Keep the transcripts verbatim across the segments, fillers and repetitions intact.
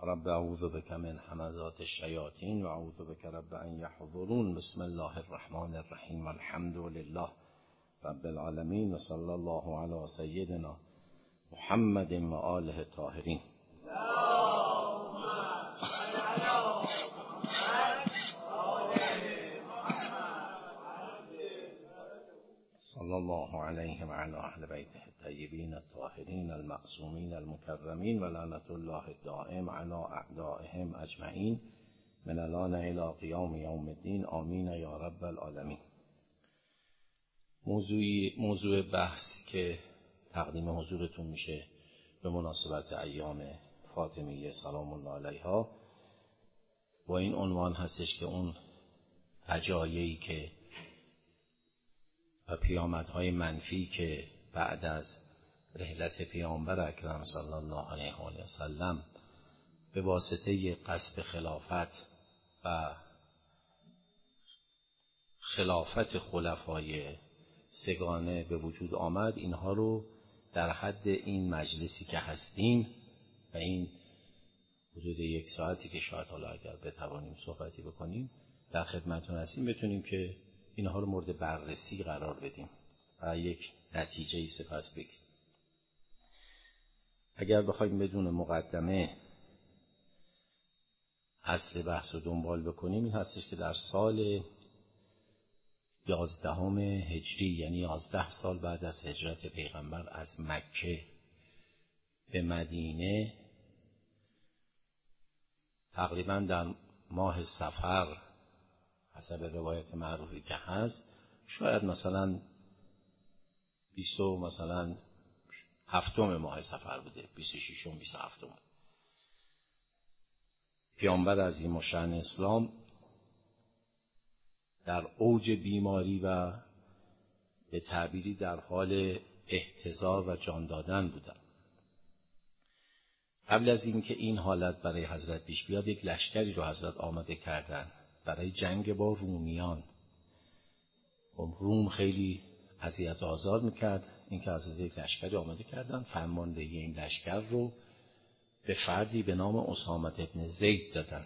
رب اعوذ بک من همزات الشیاطین و اعوذ بک رب ان یحضرون. بسم الله الرحمن الرحیم والحمد لله رب العالمین و صلی الله علی سیدنا محمد و آله الطاهرین. صلی الله علیه و علی اهل بیته الطیبین الطاهرین المعصومین المکرمین و لعنت الله الدائم علی اعدائهم اجمعین من الان الی قیام یوم الدین. آمین یا رب العالمین. موضوعی موضوع بحث که تقدیم حضورتون میشه به مناسبت ایام فاطمیه سلام الله علیها با این عنوان هستش که اون فجایعی که و پیامدهای منفی که بعد از رحلت پیامبر اکرم صلی الله علیه و سلم به واسطه قصد خلافت و خلافت خلفای سگانه به وجود آمد، اینها رو در حد این مجلسی که هستیم و این حدود یک ساعتی که شاید حالا اگر بتوانیم صحبتی بکنیم در خدمتتون هستیم بتونیم که اینها رو مورد بررسی قرار بدیم و یک نتیجه سپس بگیریم. اگر بخوایم بدون مقدمه اصل بحث رو دنبال بکنیم، این هستش که در سال یازدهم هجری، یعنی یازده سال بعد از هجرت پیغمبر از مکه به مدینه، تقریبا در ماه صفر حسب روایت معروفی که هست، شاید مثلا بیست و مثلا هفتم ماه صفر بوده، بیست و ششم بیست و هفتم، پیامبر عظیم الشأن اسلام در اوج بیماری و به تعبیری در حال احتضار و جان دادن بودن. قبل از اینکه این حالت برای حضرت پیش بیاد، یک لشکری رو حضرت آماده کردن برای جنگ با رومیان. روم خیلی اذیت و آزار میکرد. این که حضرت یک لشکری آماده کردن، فرماندهی این لشکر رو به فردی به نام اسامه ابن زید دادن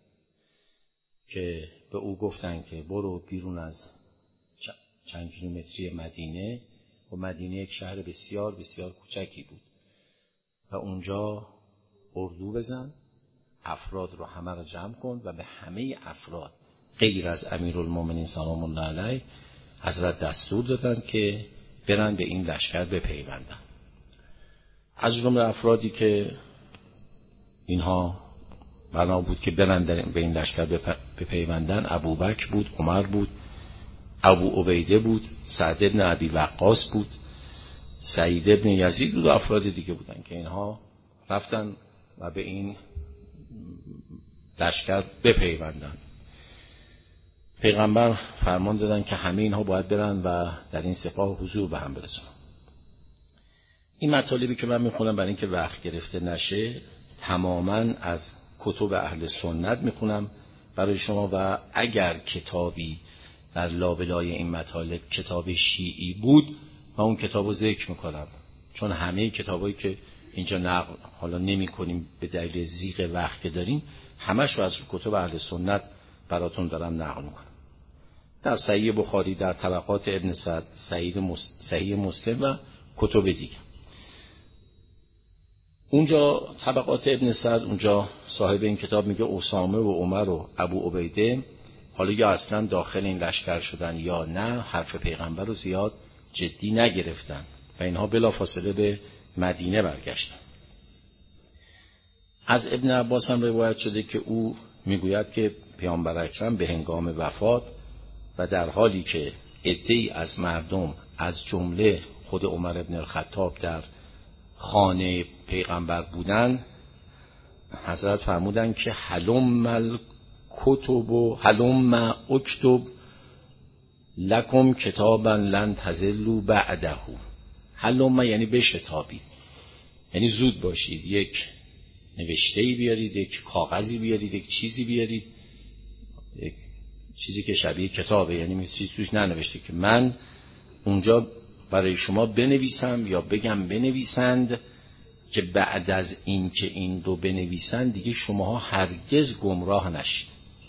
که به او گفتن که برو بیرون از چند کیلومتری مدینه، و مدینه یک شهر بسیار بسیار کوچکی بود، و اونجا اردو بزن، افراد رو همه رو جمع کن و به همه افراد غیر از امیرالمومنین سلام الله علیه حضرت دستور دادن که برن به این لشکر بپیوندن. از جمله افرادی که اینها بنا بود که برن به این لشکر بپیوندن، ابوبکر بود، عمر بود، ابو عبیده بود، سعد ابن ابی وقاص بود، سعید ابن یزید بود و افراد دیگه بودن که اینها رفتن و به این لشکر بپیوندن. پیغمبر فرمان دادن که همه اینها باید برن و در این سپاه حضور به هم برسونن. این مطالبی که من میخونم برای اینکه وقت گرفته نشه، تماما از کتب اهل سنت میخونم برای شما، و اگر کتابی در لابلای این مطالب کتاب شیعی بود، من اون کتابو ذکر میکنم، چون همه کتابایی که اینجا نقل حالا نمی کنیم به دلیل زیغ وقت که داریم، همش رو از کتب اهل سنت براتون دارم نقل میکنم. در صحیح بخاری، در طبقات ابن سعد، صحیح مسلم و کتب دیگه. اونجا طبقات ابن سعد، اونجا صاحب این کتاب میگه اسامه و عمر و ابو عبیده حالا یا اصلا داخل این لشکر شدن یا نه، حرف پیغمبر رو زیاد جدی نگرفتن و اینها بلافاصله به مدینه برگشتن. از ابن عباس هم روایت شده که او میگوید که پیامبر اکرم به هنگام وفات و در حالی که عده‌ای از مردم از جمله خود عمر ابن الخطاب در خانه پیغمبر بودن، حضرت فرمودن که حلم الکتب و حلم اکتب لکم کتابا لن تضلوا بعده. حلم یعنی بشتابید، یعنی زود باشید، یک نوشته‌ای بیارید، یک کاغذی بیارید، یک چیزی بیارید، یک چیزی که شبیه کتابه، یعنی مثل توش ننوشته که من اونجا برای شما بنویسم یا بگم بنویسند که بعد از این که این رو بنویسن دیگه شماها هرگز گمراه نشید.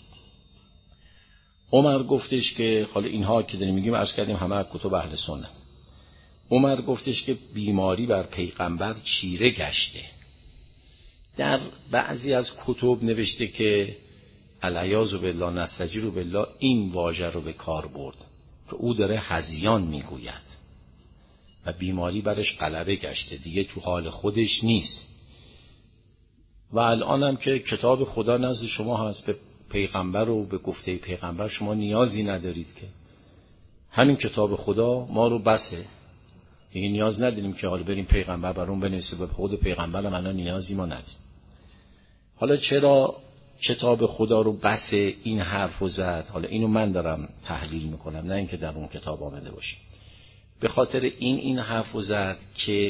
عمر گفتش که حالا اینها که داریم میگیم عرض کردیم همه از کتب اهل سنت. عمر گفتش که بیماری بر پیغمبر چیره گشته. در بعضی از کتب نوشته که الیاذ بالله نستجیر بالله این واژه رو به کار برد که او داره هذیان میگوید و بیماری برش غلبه گشته، دیگه تو حال خودش نیست. و الان هم که کتاب خدا نزد شما هست، به پیغمبر و به گفته پیغمبر شما نیازی ندارید که همین کتاب خدا ما رو بسه، دیگه نیاز نداریم که حالا بریم پیغمبر برون بنویسه، به خود پیغمبر هم الان نیازی ما نداریم. حالا چرا کتاب خدا رو بس این حرف رو زد؟ حالا اینو من دارم تحلیل میکنم، نه اینکه در اون کتاب آمده باشه. به خاطر این این حرف رو زد که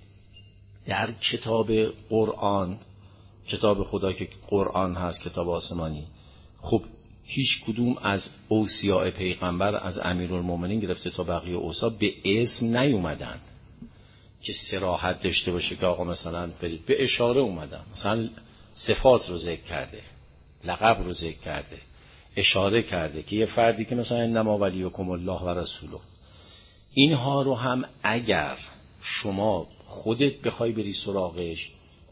در کتاب قرآن، کتاب خدا که قرآن هست، کتاب آسمانی، خب هیچ کدوم از اوصیاء پیغمبر از امیرالمومنین گرفته تا بقیه اوصا به اسم نیومدن که صراحت داشته باشه که آقا مثلا برید، به اشاره اومدن. مثلا صفات رو ذکر کرده، لقب رو ذکر کرده، اشاره کرده که یه فردی که مثلا انما ولیکم الله و رسوله، اینها رو هم اگر شما خودت بخوای بری سراغش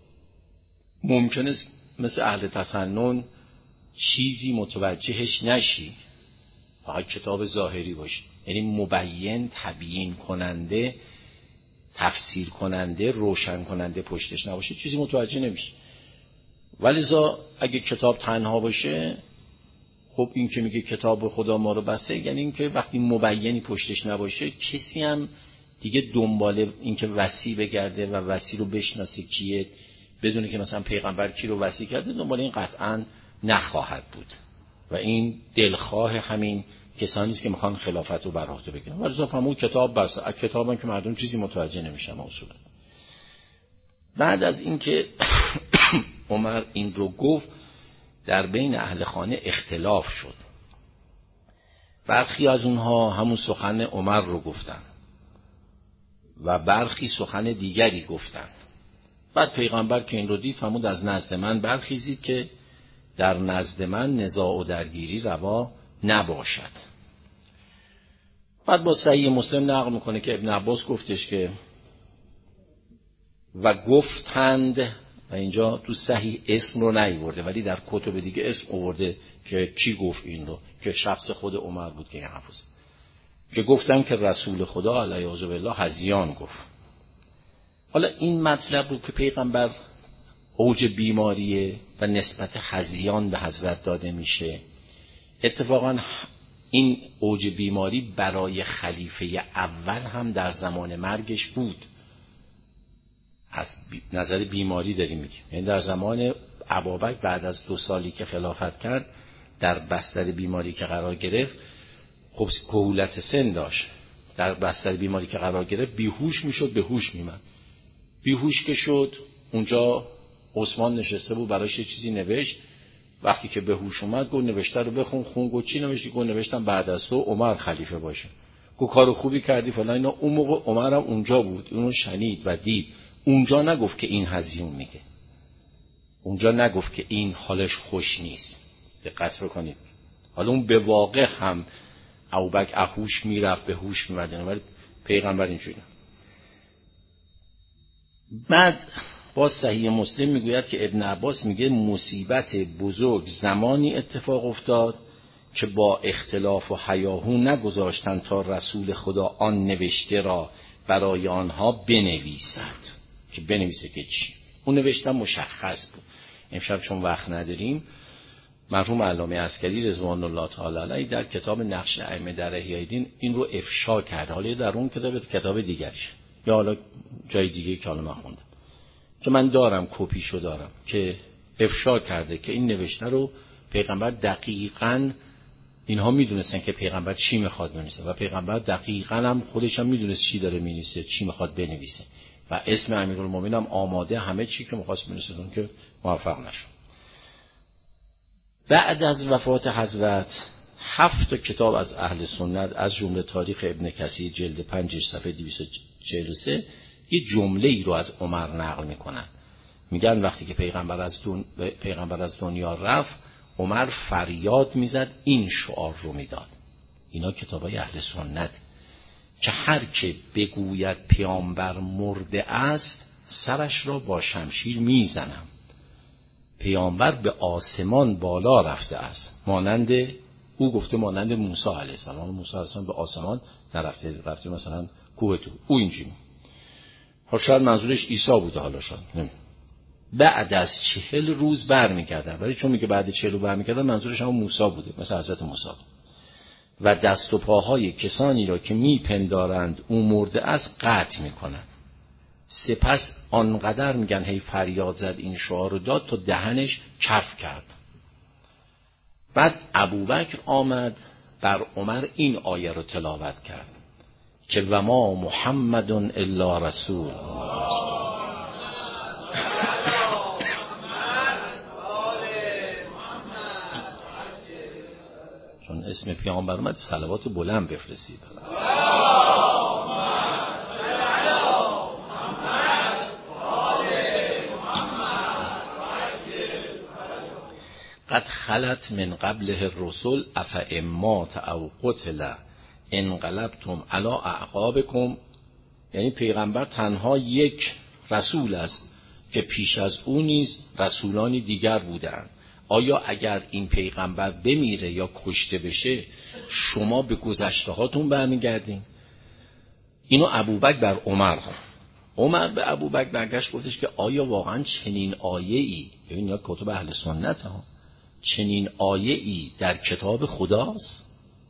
ممکنه مثل اهل تسنن چیزی متوجهش نشی، فقط کتاب ظاهری باشه، یعنی مبین، تبیین کننده، تفسیر کننده، روشن کننده پشتش نباشه، چیزی متوجه نمیشه. ولذا اگه کتاب تنها باشه، خب این که میگه کتاب خدا ما رو بسته، یعنی این که وقتی مبینی پشتش نباشه کسی هم دیگه دنباله این که وصی بگرده و وصی رو بشناسه کیه، بدونه که مثلا پیغمبر کی رو وصی کرده، دنبال این قطعا نخواهد بود و این دلخواه همین کسانی است که میخوان خلافت رو بر عهده بگیرن. ولذا همون کتاب بس، کتابن که مردم چیزی متوجه نمیشن اصولا. بعد از اینکه عمر این رو گفت، در بین اهل خانه اختلاف شد. برخی از اونها همون سخن عمر رو گفتن و برخی سخن دیگری گفتن. بعد پیغمبر که این رو دید فرمود از نزد من برخیزید که در نزد من نزاع و درگیری روا نباشد. بعد با صحیح مسلم نقل میکنه که ابن عباس گفتش که و گفتند، و اینجا تو صحیح اسم رو نیورده ولی در کتب دیگه اسم آورده که کی گفت این رو، که شخص خود عمر بود که این حرف زد، که گفتن که رسول خدا علیه بالله هذیان گفت. حالا این مطلب رو که پیغمبر اوج بیماریه و نسبت هذیان به حضرت داده میشه، اتفاقا این اوج بیماری برای خلیفه اول هم در زمان مرگش بود. از نظر بیماری داریم میگیم، یعنی در زمان ابوبکر بعد از دو سالی که خلافت کرد در بستر بیماری که قرار گرفت، خب کهولت سن داشت، در بستر بیماری که قرار گرفت بیهوش میشد، به هوش میمد. بیهوش که شد، اونجا عثمان نشسته بود براش چیزی نوشت، وقتی که به هوش اومد گفت نوشته رو بخون. خون گفت چی نوشتی؟ گفت نوشتم بعد از تو عمر خلیفه باشه. گفت کار خوبی کردی فلان اینا. اون موقع عمر هم اونجا بود، اونو شنید و دید. اونجا نگفت که این هزیون میگه، اونجا نگفت که این حالش خوش نیست. دقت بکنید. حالا اون به واقع هم ابوبکر اهوش میرفت به هوش میاد، ولی پیغمبر اینجوری. بعد با صحیح مسلم میگوید که ابن عباس میگه مصیبت بزرگ زمانی اتفاق افتاد که با اختلاف و هیاهو نگذاشتن تا رسول خدا آن نوشته را برای آنها بنویسد. که بنویسه که چی؟ اون نوشته مشخص بود. امشب چون وقت نداریم، مرحوم علامه عسکری رضوان الله تعالی علیه در کتاب نقش ائمه در احیای دین این رو افشا کرده. حالا در اون کتاب کتاب دیگرش یا حالا جای دیگه که حالا من خوندم که من دارم، کپیشو دارم، که افشا کرده که این نوشته رو پیغمبر دقیقاً اینها میدونستن که پیغمبر چی میخواد بنویسه و پیغمبر دقیقاً هم خودش هم میدونست چی داره مینویسه، چی میخواد بنویسه و اسم امیرالمومنین هم آماده، همه چی که میخواست بنویسه اون که موفق نشد. بعد از وفات حضرت هفت کتاب از اهل سنت از جمله تاریخ ابن کثیر جلد پنج صفحه دویست و چهل و سه یه جمله ای رو از عمر نقل میکنن، میگن وقتی که پیغمبر از دن... پیغمبر از دنیا رفت، عمر فریاد میزد، این شعار رو میداد. اینا کتابای اهل سنت که هر که بگوید پیامبر مرده است سرش را با شمشیر میزنم. پیامبر به آسمان بالا رفته است، مانند او گفته مانند موسی علیه السلام. موسی علیه السلام به آسمان نرفته، رفته مثلا کوه تو، او اینجوری. ها شاید منظورش عیسی بوده، حالا شاید نمی. بعد از چهل روز برمیگردن، ولی چون میگه بعد چهل روز برمیگردن منظورش هم موسی بوده، مثل حضرت موسی. و دست و پاهای کسانی را که میپندارند او مرده است قطع میکنند. سپس آنقدر میگن هی فریاد زد، این شعار رو داد تا دهنش کف کرد. بعد ابوبکر آمد بر عمر این آیه رو تلاوت کرد که و ما محمد الا رسول. چون اسم پیامبر اومد صلوات بلند بفرستید. قد خلت من قبله الرسل افامات او قتل انقلبتم علی اعقابکم. یعنی پیغمبر تنها یک رسول است که پیش از او نیز رسولانی دیگر بودند. آیا اگر این پیغمبر بمیره یا کشته بشه شما به گذشته هاتون برمیگردین؟ اینو ابوبکر بر عمر. عمر به ابوبکر برگشت گفتش که آیا واقعا چنین آیه‌ای، ببین یا کتب اهل سنت ها، چنین آیه‌ای در کتاب خداست؟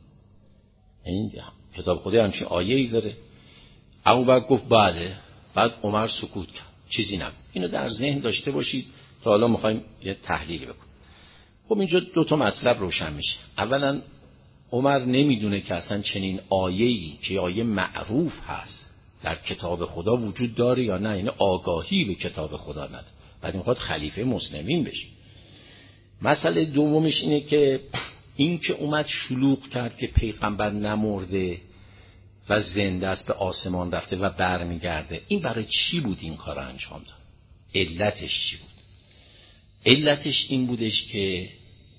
این کتاب خدا همچین آیه‌ای داره؟ ابوبکر گفت بله. بعد عمر سکوت کرد، چیزی نگفت. اینو در ذهن داشته باشید تا حالا می‌خوایم یه تحلیلی بکنیم. خب اینجا دو تا مطلب روشن میشه. اولا عمر نمیدونه که اصلا چنین آیه‌ای که آیه معروف هست در کتاب خدا وجود داره یا نه، یعنی آگاهی به کتاب خدا نداره. بعد میخواد خلیفه مسلمین بشه. مسئله دومش اینه که این که اومد شلوغ کرد که پیغمبر نمرده و زنده است، به آسمان رفته و برمیگرده، این برای چی بود این کار انجام داد؟ علتش چی بود؟ علتش این بودش که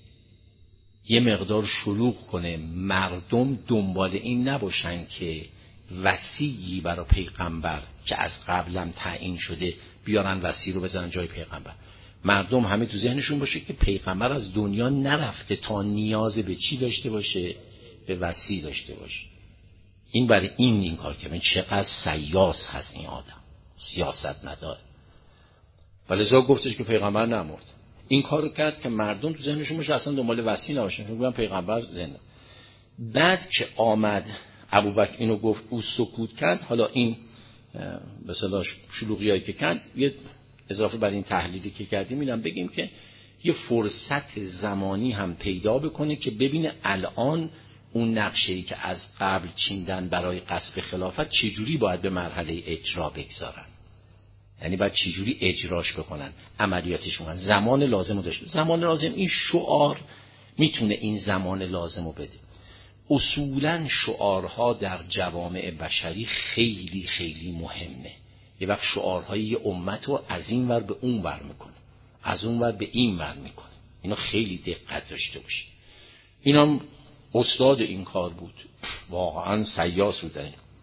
یه مقدار شلوغ کنه، مردم دنبال این نباشن که وصیی برای پیغمبر که از قبلم تعیین شده بیارن وصی رو بزنن جای پیغمبر. مردم همه تو ذهنشون باشه که پیغمبر از دنیا نرفته تا نیاز به چی داشته باشه؟ به وصی داشته باشه. این برای این این کار که من چقدر سیاس هست این آدم، سیاست نداره. ولذا گفتش که پیغمبر نمرد. این کارو کرد که مردم تو ذهنشون باشه اصلا دنبال وصی نباشن، چون پیغمبر زنده. بعد که آمد ابوبکر اینو گفت، او سکوت کرد. حالا این به اصطلاح شلوغیایی که کرد، یه اضافه بر این تحلیلی که کردیم اینم بگیم که یه فرصت زمانی هم پیدا بکنه که ببینه الان اون نقشه‌ای که از قبل چیندن برای غصب خلافت چجوری باید به مرحله اجرا بگذارن، یعنی باید چجوری اجراش بکنن، عملیاتش بکنن. زمان لازم رو داشته. زمان لازم، این شعار میتونه این زمان لازم رو بده. اصولاً شعارها در جوامع بشری خیلی خیلی مهمه. یه وقت شعارهای یه امت رو از این ور به اون ور میکنه، از اون ور به این ور میکنه. اینا خیلی دقت داشته باشید. اینم استاد این کار بود، واقعا سیاس بود.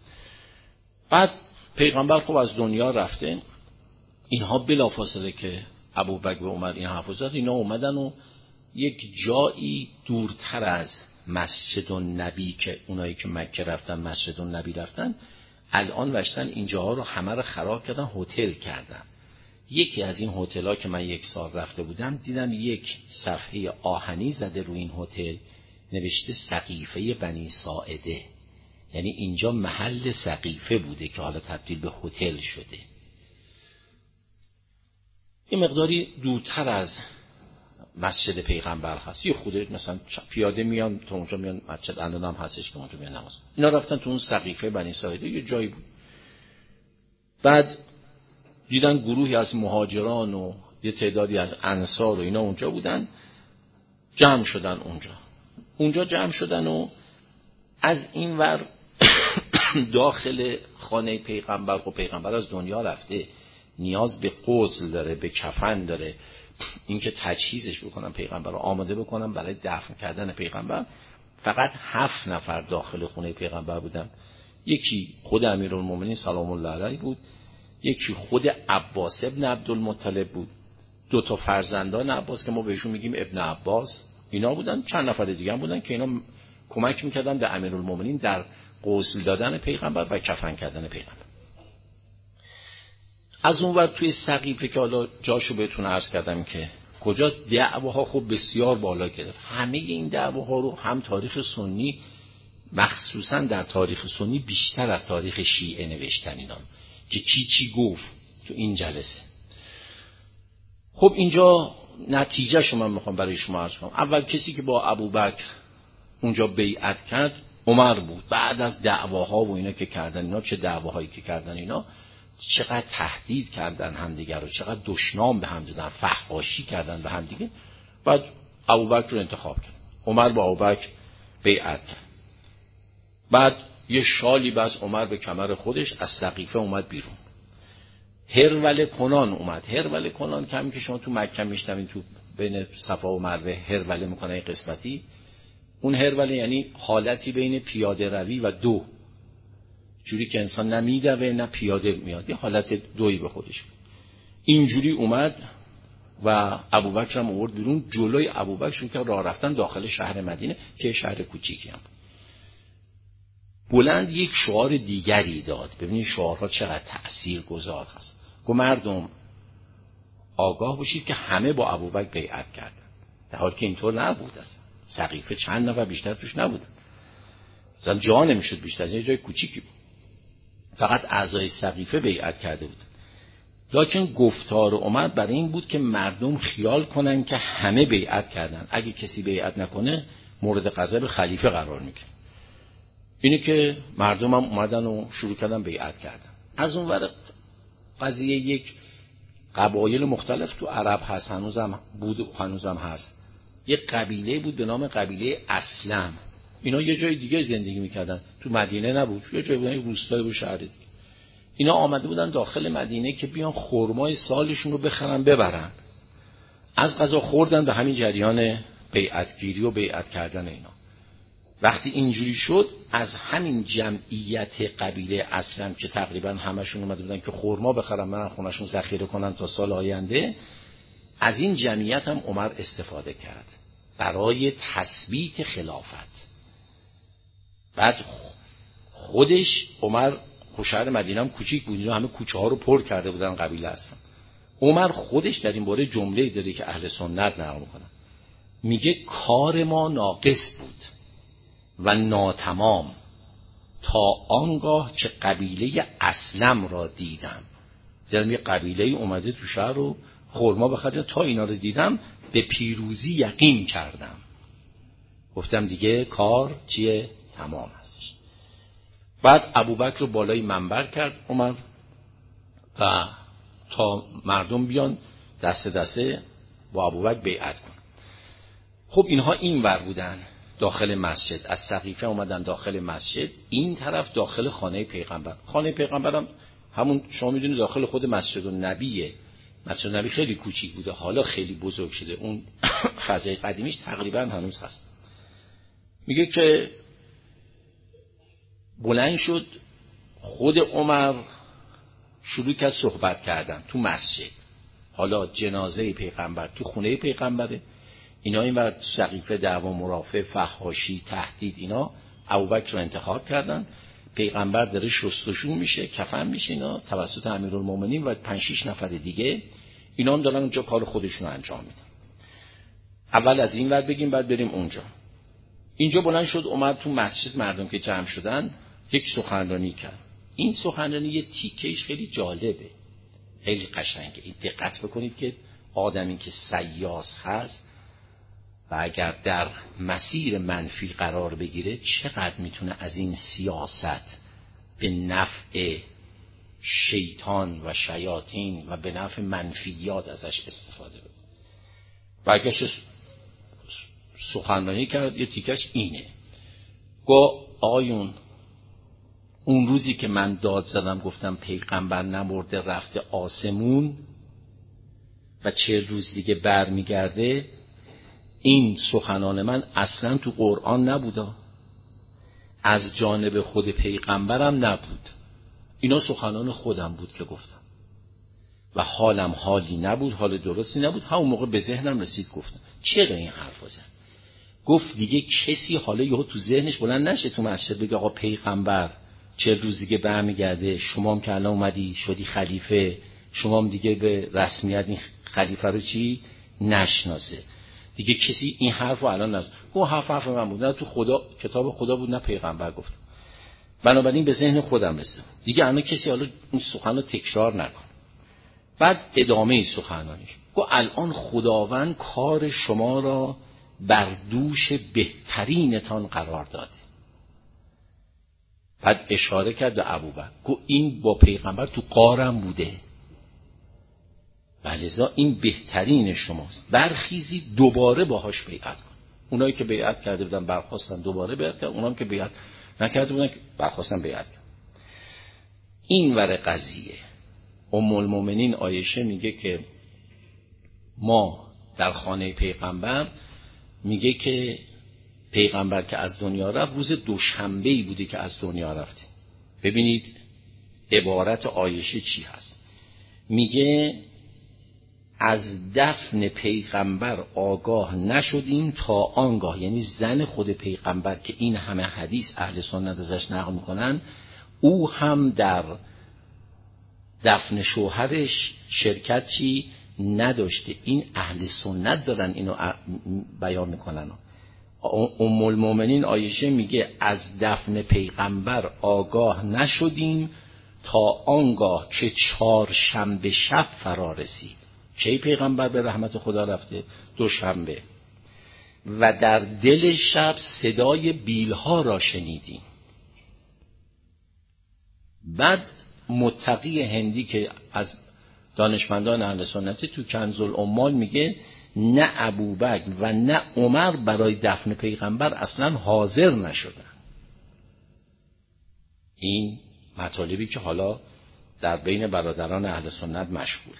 بعد پیغمبر خب از دنیا رفته. اینها بلافاصله که ابوبکر و عمر این حرف زد، اینا اومدن و یک جایی دورتر از مسجد النبی که اونایی که مکه رفتن مسجد النبی رفتن، الان وشتن اینجاها رو همه رو خراب کردن، هتل کردن. یکی از این هتل‌ها که من یک سال رفته بودم دیدم یک صفحه آهنی زده روی این هتل، نوشته سقیفه بنی ساعده، یعنی اینجا محل سقیفه بوده که حالا تبدیل به هتل شده. این مقداری دورتر از مسجد پیغمبر هست. یه خوده مثلا پیاده میان تا اونجا، میان مسجد الان هم هستش که اونجا میان نماز. اینا رفتن تو اون سقیفه بنی ساعده، یه جایی بود. بعد دیدن گروهی از مهاجران و یه تعدادی از انصار و اینا اونجا بودن، جمع شدن اونجا. اونجا جمع شدن و از این ور داخل خانه پیغمبر، و پیغمبر از دنیا رفته، نیاز به غسل داره، به کفن داره، اینکه تجهیزش بکنن پیغمبر رو آماده بکنن برای دفن کردن پیغمبر. فقط هفت نفر داخل خونه پیغمبر بودن. یکی خود امیرالمومنین سلام الله علیه بود، یکی خود عباس ابن عبدالمطلب بود، دو تا فرزندان عباس که ما بهشون میگیم ابن عباس، اینا بودن. چند نفر دیگه هم بودن که اینا کمک میکردن به امیرالمومنین در غسل دادن پیغمبر و کفن کردن پیغمبر. از اون ور توی سقیفه که حالا جاشو بهتون عرض کردم که کجاست، دعواها خب بسیار بالا گرفت. همه این دعواها رو هم تاریخ سنی، مخصوصا در تاریخ سنی بیشتر از تاریخ شیعه نوشتن اینا که کی چی گفت تو این جلسه. خب اینجا نتیجه شو من میخوام برای شما عرض کنم. اول کسی که با ابوبکر اونجا بیعت کرد عمر بود. بعد از دعواها و اینا که کردن، اینا چه دعواهایی که کردن، اینا چقدر تهدید کردن همدیگر رو، چقدر دشنام به هم دادن، فحاشی کردن به هم دیگه. بعد ابوبکر رو انتخاب کرد، عمر با ابوبکر بیعت کرد. بعد یه شالی بس عمر به کمر خودش از سقیفه اومد بیرون. هرول کنان اومد. هرول کنان که همین که شما تو مکه میشنوین، تو بین صفا و مروه هرول میکنه قسمتی. اون هرول یعنی حالتی بین پیاده روی و دو، جوری که انسان نه میدوه نه پیاده میاد، یه حالت دویی به خودش. اینجوری اومد و ابوبکر هم آورد بیرون. جلوی ابوبکر شروع کرد راه رفتن داخل شهر مدینه که شهر کوچیکی هم. بلند یک شعار دیگری داد. ببینید شعارها چقدر تأثیر گذار هست. گفت مردم آگاه باشید که همه با ابوبکر بیعت کردن، در حالی که اینطور نبود. اصلا سقیفه چند نفر بیشتر توش نبودن، اصلا جا نمیشد بیشتر از یه جای کوچیکی بود. فقط اعضای سقیفه بیعت کرده بود. لکن گفتار عمر برای این بود که مردم خیال کنن که همه بیعت کردن، اگه کسی بیعت نکنه مورد غضب خلیفه قرار میگیره. اینه که مردم هم اومدن و شروع کردن بیعت کردن. از اون ور قضیه یک قبایل مختلف تو عرب هست، هنوزم بود و هنوزم هست. یک قبیله بود به نام قبیله اسلم. اینا یه جای دیگه زندگی میکردن، تو مدینه نبود، یه جای بودن، یک روستای بود، شهر دیگه. اینا آمده بودن داخل مدینه که بیان خرمای سالشون رو بخرن ببرن. از قضا خوردن به همین جریان بیعتگیری و بیعت کردن اینا. وقتی اینجوری شد، از همین جمعیت قبیله اسلم که تقریبا همشون اومده بودن که خرما بخرن برن خونشون ذخیره کنن تا سال آینده، از این جمعیت هم عمر استفاده کرد برای تثبیت خلافت. بعد خودش عمر، شهر مدینه هم کوچیک بود، اینا همه کوچه ها رو پر کرده بودن قبیله اسلم. عمر خودش در این باره جمله‌ای داره که اهل سنت نقل میکنن، میگه کار ما ناقص بود و ناتمام تا آنگاه که قبیله اسلم را دیدم. یعنی یه قبیله اومده تو شهر رو خرما بخره، تا اینا رو دیدم به پیروزی یقین کردم، گفتم دیگه کار چیه؟ تمام است. بعد ابوبکر رو بالای منبر کرد عمر و تا مردم بیان دست دسته با ابوبکر بیعت کن. خب اینها این ور بودن داخل مسجد، از سقیفه اومدن داخل مسجد، این طرف داخل خانه پیغمبر. خانه پیغمبر هم همون شما میدونید داخل خود مسجد النبیه. مسجد النبی خیلی کوچیک بوده، حالا خیلی بزرگ شده. اون فضای قدیمیش تقریبا هنوز هست. میگه که بلند شد خود عمر شروع کرد صحبت کردن تو مسجد. حالا جنازه پیغمبر تو خونه پیغمبره، اینا این ور سقیفه دعوا مرافع فحاشی تهدید، اینا ابوبکر رو انتخاب کردن. پیغمبر داره شستشو میشه، کفن میشه، اینا توسط امیرالمومنین و پنج شش نفر دیگه، اینا هم دارن اونجا کار خودشون رو انجام میدن. اول از این ور بگیم بعد بریم اونجا. اینجا بلند شد عمر تو مسجد، مردم که جمع شدن یک سخنرانی کرد. این سخنرانی یه تیکهش خیلی جالبه، خیلی قشنگه. این دقت بکنید که آدمی که سیاس هست و اگر در مسیر منفی قرار بگیره چقدر میتونه از این سیاست به نفع شیطان و شیاطین و به نفع منفیات ازش استفاده بکنه. برگشت سخنرانی کرد، یه تیکش اینه: گو آقایون، اون روزی که من داد زدم گفتم پیغمبر نمرده رفته آسمون و چهل روز دیگه بر میگرده، این سخنان من اصلا تو قرآن نبوده، از جانب خود پیغمبرم نبود، اینا سخنان خودم بود که گفتم و حالم حالی نبود، حال درستی نبود. همون موقع به ذهنم رسید گفتم. چرا این حرف زد؟ گفت دیگه کسی حالا یهو تو ذهنش بلند نشه تو مسجد بگه آقا پیغمبر چه روز دیگه برمیگرده، شما هم که الان اومدی شدی خلیفه، شما هم دیگه به رسمیت این خلیفه رو چی نشناسه، دیگه کسی این حرف رو الان نزد. گفت حرف حرف من بود، نه تو خدا کتاب خدا بود نه پیغمبر گفت. بنابراین به ذهن خودم رسید دیگه الان کسی حالا این سخن رو تکرار نکن. بعد ادامه سخنانش گفت الان خداوند کار شما را بر دوش بهترینتان قرار داده. بعد اشاره کرد به ابوبکر گفت این با پیغمبر تو غارم بوده، ولذا این بهترین شماست، برخیزید دوباره باهاش بیعت کن. اونایی که بیعت کرده بودن برخواستن دوباره بیعت کردن، اونام که بیعت نکرده بودن برخواستن بیعت کردن. این ور قضیه ام المؤمنین عایشه میگه که ما در خانه پیغمبر، میگه که پیغمبر که از دنیا رفت روز دوشنبه‌ای بوده که از دنیا رفته. ببینید عبارت عایشه چی هست، میگه از دفن پیغمبر آگاه نشدیم تا آنگاه، یعنی زن خود پیغمبر که این همه حدیث اهل سنت ازش نقل میکنن، او هم در دفن شوهرش شرکت چی نداشته. این اهل سنت دارن اینو بیان میکنن. ام المؤمنین عایشه میگه از دفن پیغمبر آگاه نشدیم تا آنگاه که چهارشنبه شب فرا رسید. کی پیغمبر به رحمت خدا رفته؟ دوشنبه. و در دل شب صدای بیلها را شنیدیم. بعد متقی هندی که از دانشمندان اهل سنتی تو کنز العمال میگه نه ابوبکر و نه عمر برای دفن پیغمبر اصلا حاضر نشدن. این مطالبی که حالا در بین برادران اهل سنت مشهور.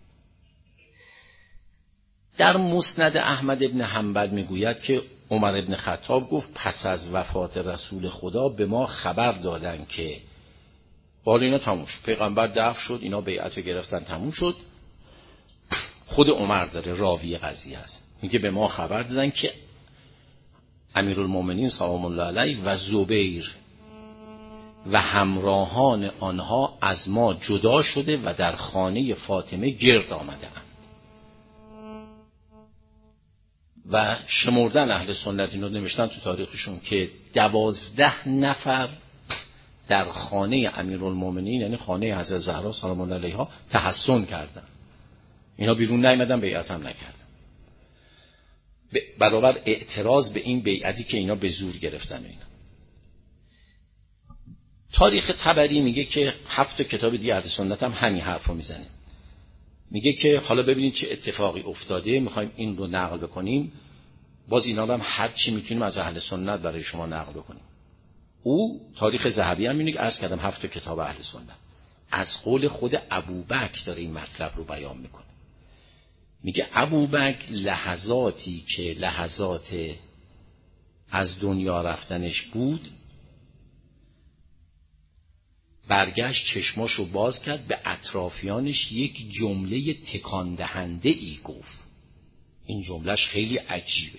در مسند احمد ابن حنبل میگوید که عمر ابن خطاب گفت پس از وفات رسول خدا به ما خبر دادن که بالا اینا تموم شد، پیغمبر دفن شد، اینا بیعت رو گرفتن، تموم شد. خود عمر داره راوی قضیه است، میگه به ما خبر دادن که امیرالمومنین سلام الله علیه و زبیر و همراهان آنها از ما جدا شده و در خانه فاطمه گرد آمدند. و شمردن اهل سنت اینو نوشتن تو تاریخشون که دوازده نفر در خانه امیرالمومنین، یعنی خانه حضرت زهرا سلام الله علیها، تحسن کردن. اینا بیرون نیامدن، بیعت هم نکردن، برابر اعتراض به این بیعتی که اینا به زور گرفتن. اینا تاریخ طبری میگه که هفت کتاب دیگه اهل سنت هم همین حرف رو میزنه. میگه که حالا ببینید چه اتفاقی افتاده، میخوایم این رو نقل بکنیم، باز اینا هم هر چی میتونیم از اهل سنت برای شما نقل بکنیم. او تاریخ ذهبی هم اینو که عرض کردم هفت کتاب اهل سنت از قول خود ابوبکر داره این مطلب رو بیان میکنه. میگه ابوبکر لحظاتی که لحظات از دنیا رفتنش بود، برگشت چشماشو باز کرد، به اطرافیانش یک جمله تکان دهنده ای گفت. این جملهش خیلی عجیبه.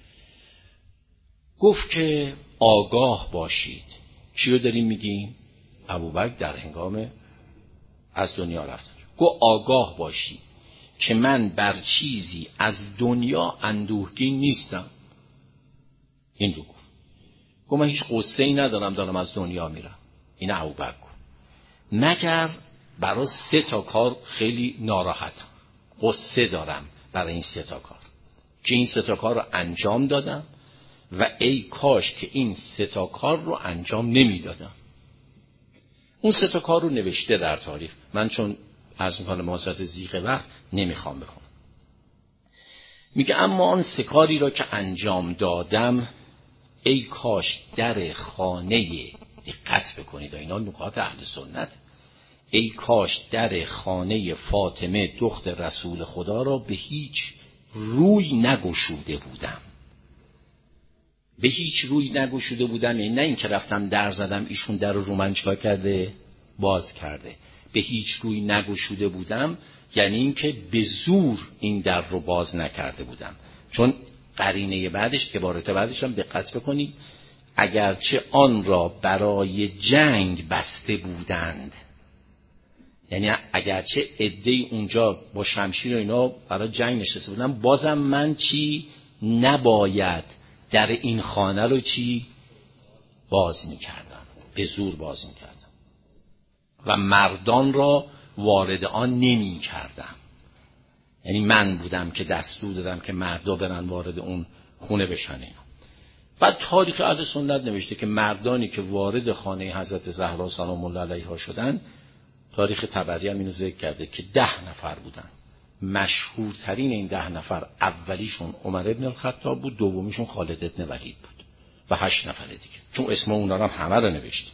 گفت که آگاه باشید. چیو داریم میگیم؟ ابوبکر در هنگام از دنیا رفتن. گفت آگاه باشید که من بر چیزی از دنیا اندوهگین نیستم. این رو گفت. گفت من هیچ قصه ای ندارم دارم از دنیا میرم. این ابوبکر گفت. مگر برای سه تا کار خیلی ناراحتم، قصه دارم برای این سه تا کار که این سه تا کار رو انجام دادم و ای کاش که این سه تا کار رو انجام نمیدادم. اون سه تا کار رو نوشته در تاریخ، من چون عرض می‌کنم مواصلات زیغ وقت نمیخوام بخونم. میگه اما آن سه کاری را که انجام دادم، ای کاش در خانه دقت بکنید، اینا نکات اهل سنت. ای کاش در خانه فاطمه دختر رسول خدا را به هیچ روی نگشوده بودم. به هیچ روی نگشوده بودم یعنی نه این که رفتم در زدم ایشون در رو رو من چیکار کرده؟ باز کرده. به هیچ روی نگشوده بودم یعنی این که به زور این در رو باز نکرده بودم. چون قرینه بعدش، عبارت بعدش هم دقت بکنید، اگرچه آن را برای جنگ بسته بودند، یعنی اگرچه عده‌ای اونجا با شمشیر و اینا برای جنگ نشسته بودن، بازم من چی نباید در این خانه رو چی باز میکردم، به زور باز میکردم و مردان را وارد آن نمی کردم. یعنی من بودم که دستور دادم که مردا برن وارد اون خونه بشن. بعد تاریخ اهل سنت نوشته که مردانی که وارد خانه حضرت زهرا سلام الله علیها شدن، تاریخ طبری هم اینو ذکر کرده که ده نفر بودن. مشهورترین این ده نفر اولیشون عمر ابن الخطاب بود، دومیشون خالد ابن ولید بود و هشت نفر دیگه، چون اسم اونا رو هم همه رو نوشته.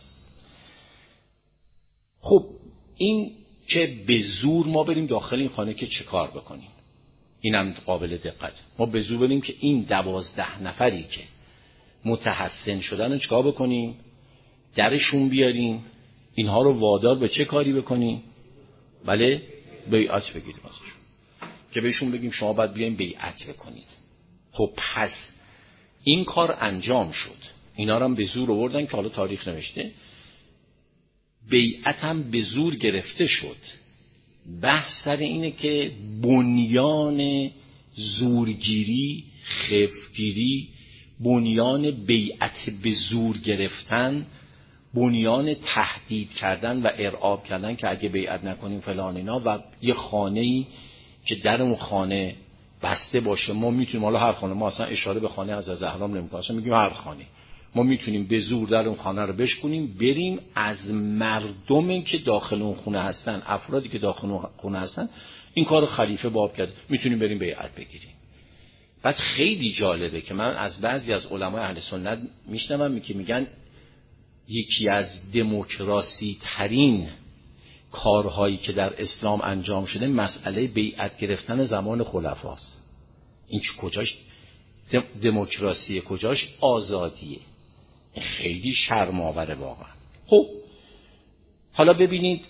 خب این که به زور ما بریم داخل این خانه که چه کار بکنیم، اینم قابل دقت. ما به زور بریم که این دوازده نفری که متحسن شدن رو چیکار بکنیم؟ درشون بیاریم، اینها رو وادار به چه کاری بکنیم؟ بله، بیعت بگیریم ازشون، که بهشون بگیم شما باید بیاین بیعت بکنید. خب پس این کار انجام شد، اینا رو هم به زور آوردن که حالا تاریخ نوشته بیعت هم به زور گرفته شد. بحث سر اینه که بنیان زورگیری، خفگیری، بنیان بیعت به زور گرفتن، بنیان تهدید کردن و ارعاب کردن که اگه بیعت نکنیم فلان اینا، و یه خانه‌ای که در اون خانه بسته باشه، ما میتونیم، حالا هر خانه، ما اصلا اشاره به خانه از زهرام نمی‌کنیم، اصلا میگیم هر خانه، ما میتونیم به زور در اون خانه رو بشکنیم، بریم از مردمی که داخل اون خونه هستن، افرادی که داخل اون خونه هستن، این کارو خلیفه باب کرد، میتونیم بریم بیعت بگیریم. بعد خیلی جالبه که من از بعضی از علمای اهل سنت میشنوم که میگن یکی از دموکراسی ترین کارهایی که در اسلام انجام شده مسئله بیعت گرفتن زمان خلفاست. این کجاش دموکراسی، کجاش آزادیه؟ خیلی شرم‌آوره واقعا. خب حالا ببینید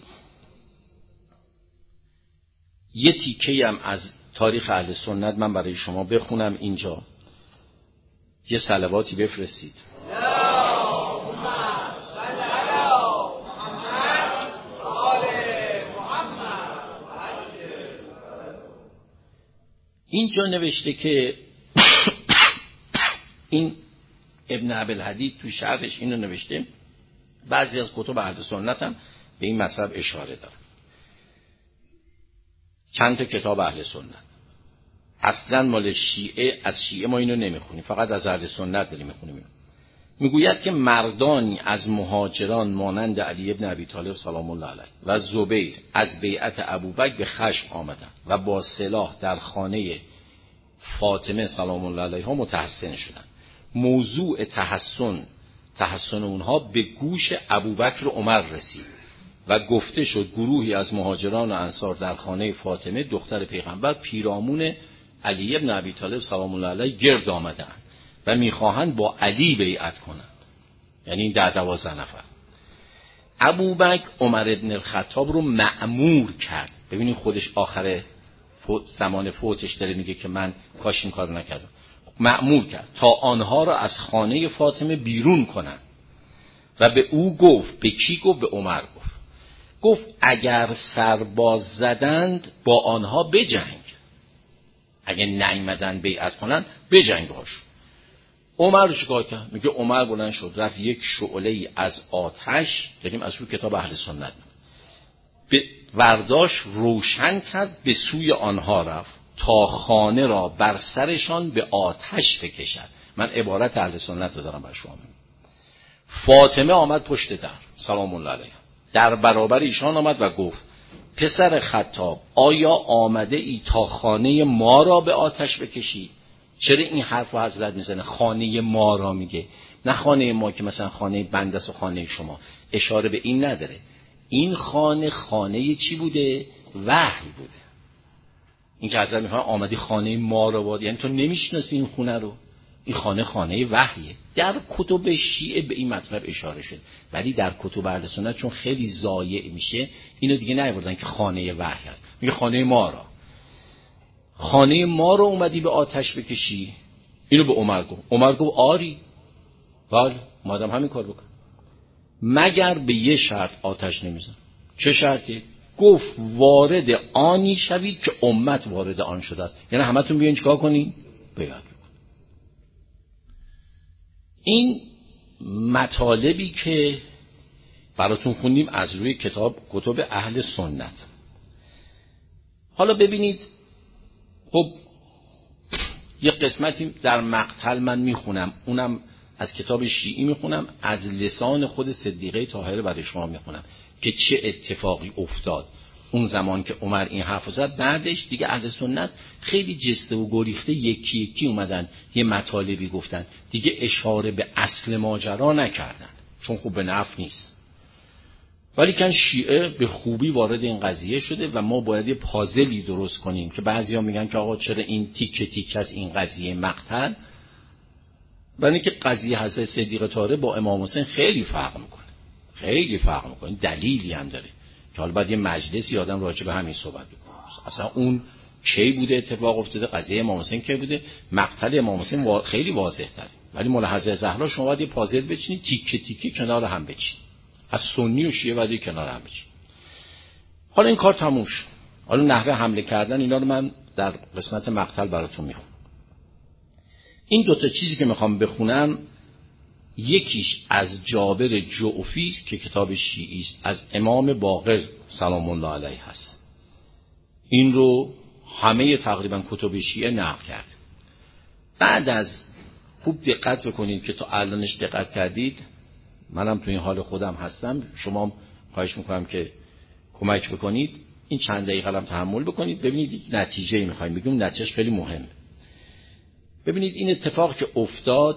یه تیکه‌ای هم از تاریخ اهل سنت من برای شما بخونم اینجا، یه صلواتی بفرستید. اینجا نوشته که این ابن ابوالحدید تو شرحش اینو نوشته، بعضی از کتب اهل سنت هم به این مطلب اشاره داره، چند تا کتاب اهل سنت. اصلا مال شیعه، از شیعه ما اینو نمیخونیم، فقط از اهل سنت داریم میخونیم. میگوید که مردانی از مهاجران مانند علی ابن ابی طالب سلام الله علیه و زبیر از بیعت ابوبکر به خشم آمدند و با سلاح در خانه فاطمه سلام الله علیها متحسن شدند. موضوع تحسن تحسن اونها به گوش ابوبکر و عمر رسید و گفته شد گروهی از مهاجران و انصار در خانه فاطمه دختر پیغمبر پیرامون علی ابن ابی طالب سلام الله علیه گرد آمدند و میخواهند با علی بیعت کنند، یعنی این ده دوازده نفر. ابوبکر عمر ابن الخطاب رو مأمور کرد، ببینید خودش آخر فوت زمان فوتش داره میگه که من کاش این کارو نکردم، مأمور کرد تا آنها را از خانه فاطمه بیرون کنند و به او گفت، به کی گفت؟ به عمر گفت، گفت اگر سرباز زدند با آنها بجنگ، اگه نیامدن بیعت کنند بجنگ هاشون. عمر چیکار کرد؟ میگه عمر بلند شد رفت یک شعله از آتش، داریم از روی کتاب اهل سنت، به ورداش روشن کرد، به سوی آنها رفت تا خانه را بر سرشان به آتش بکشد. من عبارت اهل سنت رو دارم بر شما میگم. فاطمه آمد پشت در سلام الله علیها، در برابر ایشان آمد و گفت پسر خطاب آیا آمده ای تا خانه ما را به آتش بکشی؟ چرا این حرف رو حضرت میزنه؟ خانه ما را میگه، نه خانه ما که مثلا خانه بنده است و خانه شما، اشاره به این نداره. این خانه خانه چی بوده؟ وحی بوده. این که حضرت میفرمایند آمدی خانه ما رو وارد، یعنی تو نمیشناسی این خونه رو، این خانه خانه وحیه. در کتب شیعه به این مطلب اشاره شد، ولی در کتب اهل سنت چون خیلی ضایع میشه اینو دیگه نیاوردن که خانه وحی است. میگه خانه ما را، خانه ما رو اومدی به آتش بکشی. اینو به عمر گفت. عمر گفت آری، بله مادام همین کار بکن، مگر به یه شرط آتش نمیزن. چه شرطی؟ گفت وارد آنی شوید که امت وارد آن شده است. یعنی همتون بیاین چیکار کنین؟ بیعت. این مطالبی که براتون خوندیم از روی کتاب کتب اهل سنت. حالا ببینید، خب یه قسمتی در مقتل من میخونم، اونم از کتاب شیعی میخونم، از لسان خود صدیقه طاهره برای شما میخونم که چه اتفاقی افتاد اون زمان که عمر این حرف زد. بعدش دیگه اهل سنت خیلی جسته و گریخته یکی یکی اومدن یه مطالبی گفتن، دیگه اشاره به اصل ماجرا نکردن چون خوب به نفع نیست. ولی کن شیعه به خوبی وارد این قضیه شده و ما باید یه پازلی درست کنیم که بعضیا میگن که آقا چرا این تیکه تیکه از این قضیه مقتل، برای اینکه قضیه حضرت صدیقه طاهره با امام حسین خیلی فرق میکنه، خیلی فرق میکنه، دلیلی هم داره که حالا باید یه مجلسی آدم راجع به همین صحبت بکنه. اصلا اون کی بوده اتفاق افتاده، قضیه امام حسین کی بوده، مقتل امام حسین وا... خیلی واضح تره. ولی ملاحظه زهرا شما باید یه پازل بچینید، تیکه تیکه کنار هم بچینید، از سنی و شیعه باید کنار هم بچینید. حالا این کار تموم شد. حالا نحوه حمله کردن اینا رو من در قسمت مقتل براتون میخونم. این دو تا چیزی که میخوام بخونم یکیش از جابر جعفی است که کتاب شیعی است، از امام باقر سلام الله علیه هست. این رو همه تقریبا کتب شیعه نقل کرد. بعد از خوب دقت بکنید که تا الانش دقت کردید، منم تو این حال خودم هستم، شما خواهش میکنم که کمک بکنید، این چند دقیقه هم تحمل بکنید ببینید یک نتیجه میخوایم بگیم، نتیجهش خیلی مهمه. ببینید این اتفاق که افتاد،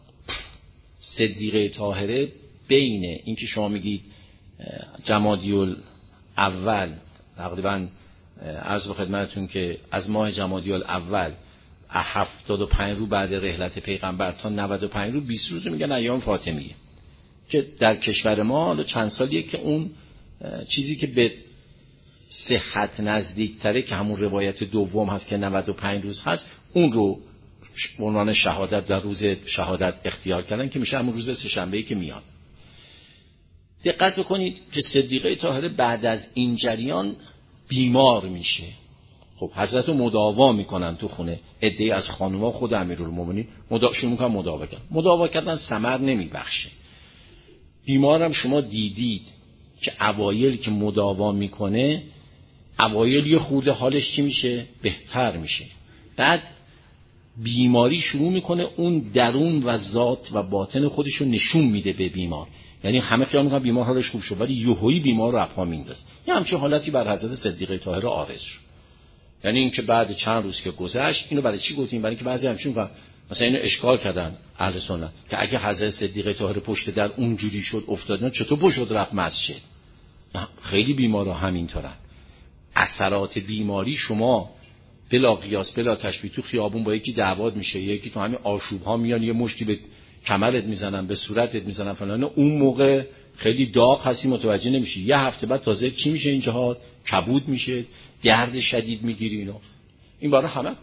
صدیقه طاهره بین این که شما میگید جمادی الاول، تقریبا عرض به خدمتتون که از ماه جمادی الاول هفتاد و پنج روز بعد رحلت پیغمبر تا نود و پنج روز، بیست روز میگن ایام فاطمیه، که در کشور ما حالا چند سالیه که اون چیزی که به صحت نزدیک تره که همون روایت دوم هست که نود و پنج روز هست، اون رو عنوان شهادت در روز شهادت اختیار کردن که میشه همون روز سه‌شنبه‌ای که میاد. دقت بکنید که صدیقه طاهره بعد از این جریان بیمار میشه. خب حضرت رو مداوا میکنن تو خونه، عده‌ای از خانوما خود امیرالمومنین مداوا شروع میکنن مداوا کردن، مداوا کردن ثمر نمیبخشه. بیمارم شما دیدید که اوایل که مداوا میکنه، اوایل یه خورده حالش چی میشه؟ بهتر میشه. بعد بیماری شروع میکنه اون درون و ذات و باطن خودش رو نشون میده به بیمار. یعنی همه خیال میکنن بیمار حالش خوب شد، ولی یهویی بیمار رو اپا میندازه. یه همچین حالتی بر حضرت صدیقه طاهره عارض شد. یعنی این که بعد چند روز که گذشت، اینو برای چی گفتیم؟ برای اینکه بعضی همچین میگن مثلا اینو اشکال کردن اهل سنت که اگه حضرت صدیقه طاهره پشت در اونجوری شد افتاد، چطور پشت رفت مسجد؟ خیلی بیمارا همینطورن. اثرات بیماری شما بلا قیاس بلا تشبیه تو خیابون با یکی دعوات میشه، یکی تو همین آشوب ها میان یه مشتی به کمرت میزنن، به صورتت میزنن فلان، اون موقع خیلی داغ هستی متوجه نمیشی، یه هفته بعد تازه چی میشه این جهات؟ کبود میشه، درد شدید میگیری. اینا این برای همه.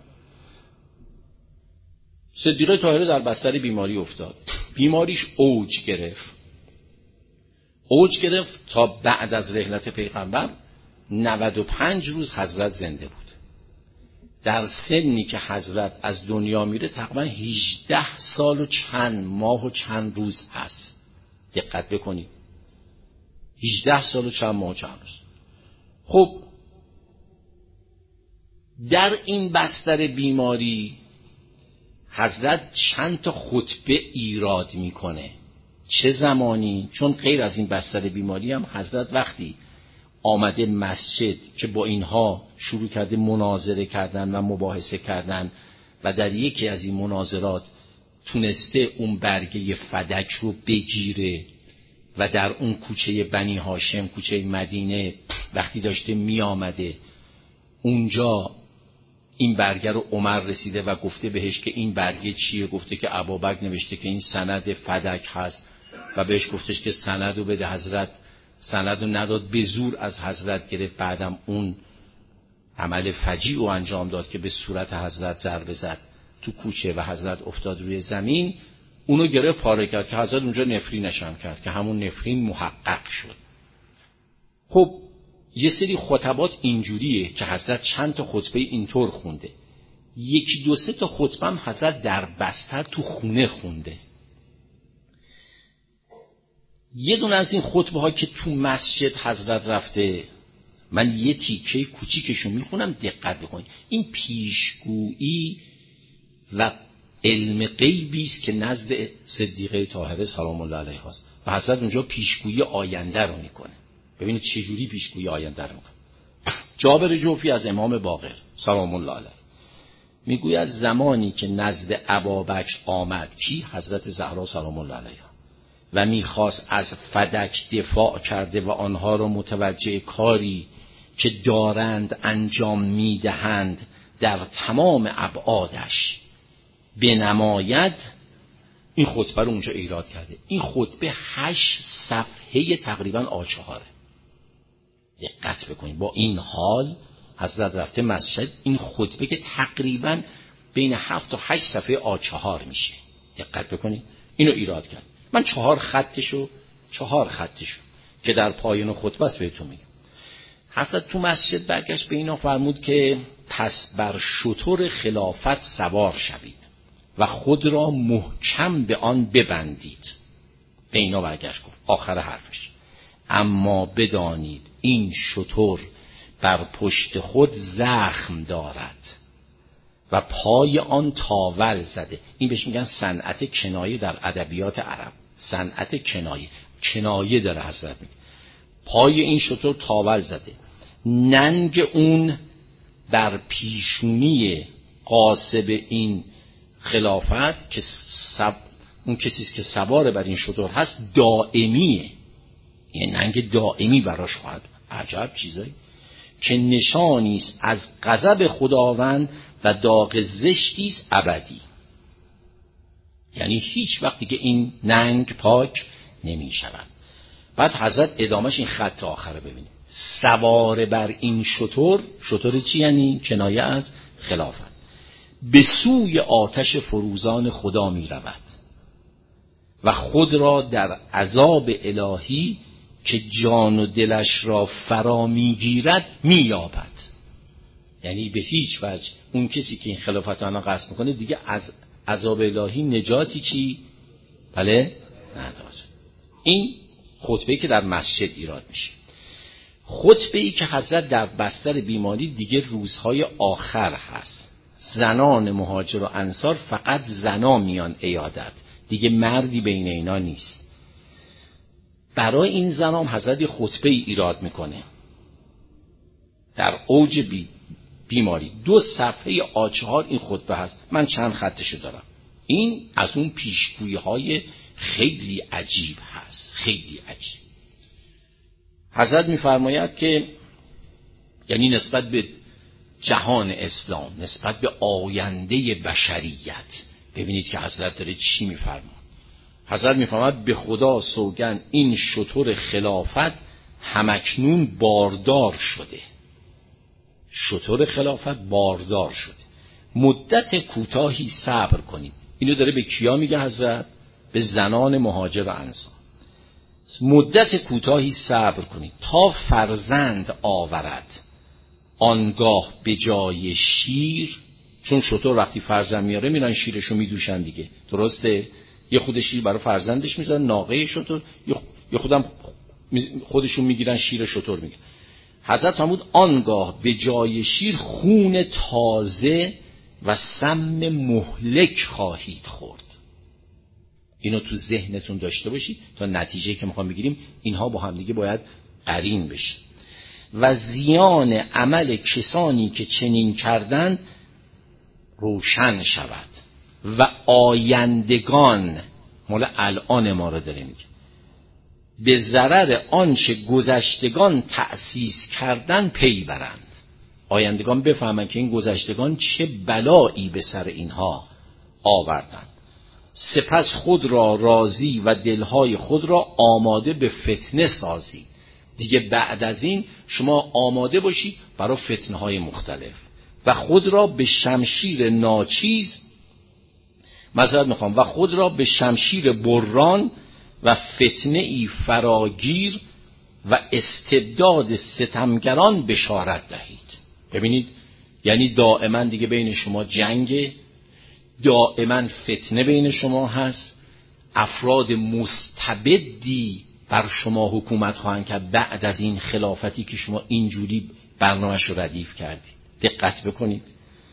صدیقه طاهره در بستر بیماری افتاد، بیماریش اوج گرفت اوج گرفت تا بعد از رحلت پیغمبر نود و پنج روز حضرت زنده بود. در سنی که حضرت از دنیا میره تقریبا هجده سال و چند ماه و چند روز هست. دقت بکنید، هجده سال و چند ماه و چند روز. خب در این بستر بیماری حضرت چند تا خطبه ایراد میکنه. چه زمانی؟ چون غیر از این بستر بیماری هم حضرت وقتی آمده مسجد که با اینها شروع کرده مناظره کردن و مباحثه کردن و در یکی از این مناظرات تونسته اون برگه فدک رو بگیره و در اون کوچه بنی هاشم، کوچه مدینه، وقتی داشته می آمده اونجا این برگه رو عمر رسیده و گفته بهش که این برگه چیه؟ گفته که ابوبکر نوشته که این سند فدک هست و بهش گفتش که سند رو بده. حضرت سند رو نداد، به زور از حضرت گرفت. بعدم اون عمل فجیع رو انجام داد که به صورت حضرت ضربه زد تو کوچه و حضرت افتاد روی زمین. اونو گرفت پاره کرد که حضرت اونجا نفرینش هم کرد که همون نفرین محقق شد. خب یه سری خطبات اینجوریه که حضرت چند تا خطبه اینطور خونده. یکی دو سه تا خطبه هم حضرت در بستر تو خونه خونده. یه دونه از این خطبه ها که تو مسجد حضرت رفته، من یه تیکه کوچیکشو میخونم، دقت بکنید. این پیشگویی و علم غیبی است که نزد صدیقه طاهره سلام الله علیها است و حضرت اونجا پیشگویی آینده رو میکنه. ببینید چه جوری پیشگویی آینده رو میکنه. جابر جوفی از امام باقر سلام الله علیه میگوید زمانی که نزد ابابکر آمد کی؟ حضرت زهرا سلام الله علیها و میخواست از فدک دفاع کرده و آنها را متوجه کاری که دارند انجام میدهند در تمام ابعادش بنماید، این خطبه رو اونجا ایراد کرده. این خطبه هشت صفحه تقریبا آچهاره. دقت بکنید، با این حال حضرت رفته مسجد، این خطبه که تقریبا بین هفت تا هشت صفحه آچهار میشه. دقت بکنید، اینو ایراد کرد. من چهار خطشو چهار خطشو که در پایان خطبه است بهتون میگم. حضرت تو مسجد برگشت به اینا فرمود که پس بر شتر خلافت سوار شوید و خود را محکم به آن ببندید. به اینا برگشت گفت آخر حرفش، اما بدانید این شتر بر پشت خود زخم دارد و پای آن تاول زده. این بهش میگن صنعت کنایه در ادبیات عرب. صنعت کنایه، کنایه داره حضرت میگه. پای این شتر تاول زده، ننگ اون بر پیشونی قاصب این خلافت که سب... اون کسیست که سوار بر این شتر هست دائمیه، یه ننگ دائمی براش خواهد. عجب چیزایی که نشانیست از غضب خداوند و داغ زشتیست ابدی. یعنی هیچ وقتی که این ننگ پاک نمی شود. بعد حضرت ادامهش این خط آخره ببینید، سوار بر این شتر، شتر چی یعنی؟ کنایه از خلافت، به سوی آتش فروزان خدا می رود و خود را در عذاب الهی که جان و دلش را فرا می گیرد می یابد. یعنی به هیچ وجه اون کسی که این خلافت آنها قصد میکنه دیگه از عذاب الهی نجاتی چی؟ بله؟ نداره. این خطبه‌ای که در مسجد ایراد میشه. خطبه‌ای که حضرت در بستر بیماری، دیگه روزهای آخر هست، زنان مهاجر و انصار فقط زنا میان عیادت، دیگه مردی بین اینا نیست. برای این زنان حضرت خطبه‌ای ایراد میکنه در اوج بی بیماری. دو صفحه آچهار این خطبه هست، من چند خطشو دارم. این از اون پیشگویی های خیلی عجیب هست، خیلی عجیب. حضرت میفرماید که یعنی نسبت به جهان اسلام، نسبت به آینده بشریت، ببینید که حضرت داره چی میفرماید. حضرت میفرماید به خدا سوگند این شتر خلافت همکنون باردار شده. شتر خلافت باردار شده، مدت کوتاهی صبر کنید. اینو داره به کیا میگه حضرت؟ به زنان مهاجر و انصار. مدت کوتاهی صبر کنید تا فرزند آورد، آنگاه به جای شیر، چون شتر وقتی فرزند میاره میرن شیرشو میدوشن دیگه، درسته؟ یه خود شیر برای فرزندش میذارن، ناقه شتر، یه خودم خودشون میگیرن شیر شتر میگیرن. حضرت فرمود آنگاه به جای شیر خون تازه و سم مهلک خواهید خورد. اینو تو ذهنتون داشته باشید تا نتیجه که میخوام بگیریم اینها با هم دیگه باید قرین بشه. و زیان عمل کسانی که چنین کردند روشن شود. و آیندگان، مال الان ما رو داره میگه، به ضرر آنچه گذشتگان تأسیس کردن پی برند. آیندگان بفهمن که این گذشتگان چه بلایی به سر اینها آوردن. سپس خود را راضی و دلهای خود را آماده به فتنه سازید. دیگه بعد از این شما آماده باشید برای فتنه های مختلف و خود را به شمشیر ناچیز معذرت میخوام و خود را به شمشیر بران و فتنه ای فراگیر و استبداد ستمگران بشارت دهید. ببینید، یعنی دائما دیگه بین شما جنگ، دائما فتنه بین شما هست، افراد مستبدی بر شما حکومت خواهند که بعد از این خلافتی که شما اینجوری برنامه‌اش رو ردیف کردید. دقت بکنید،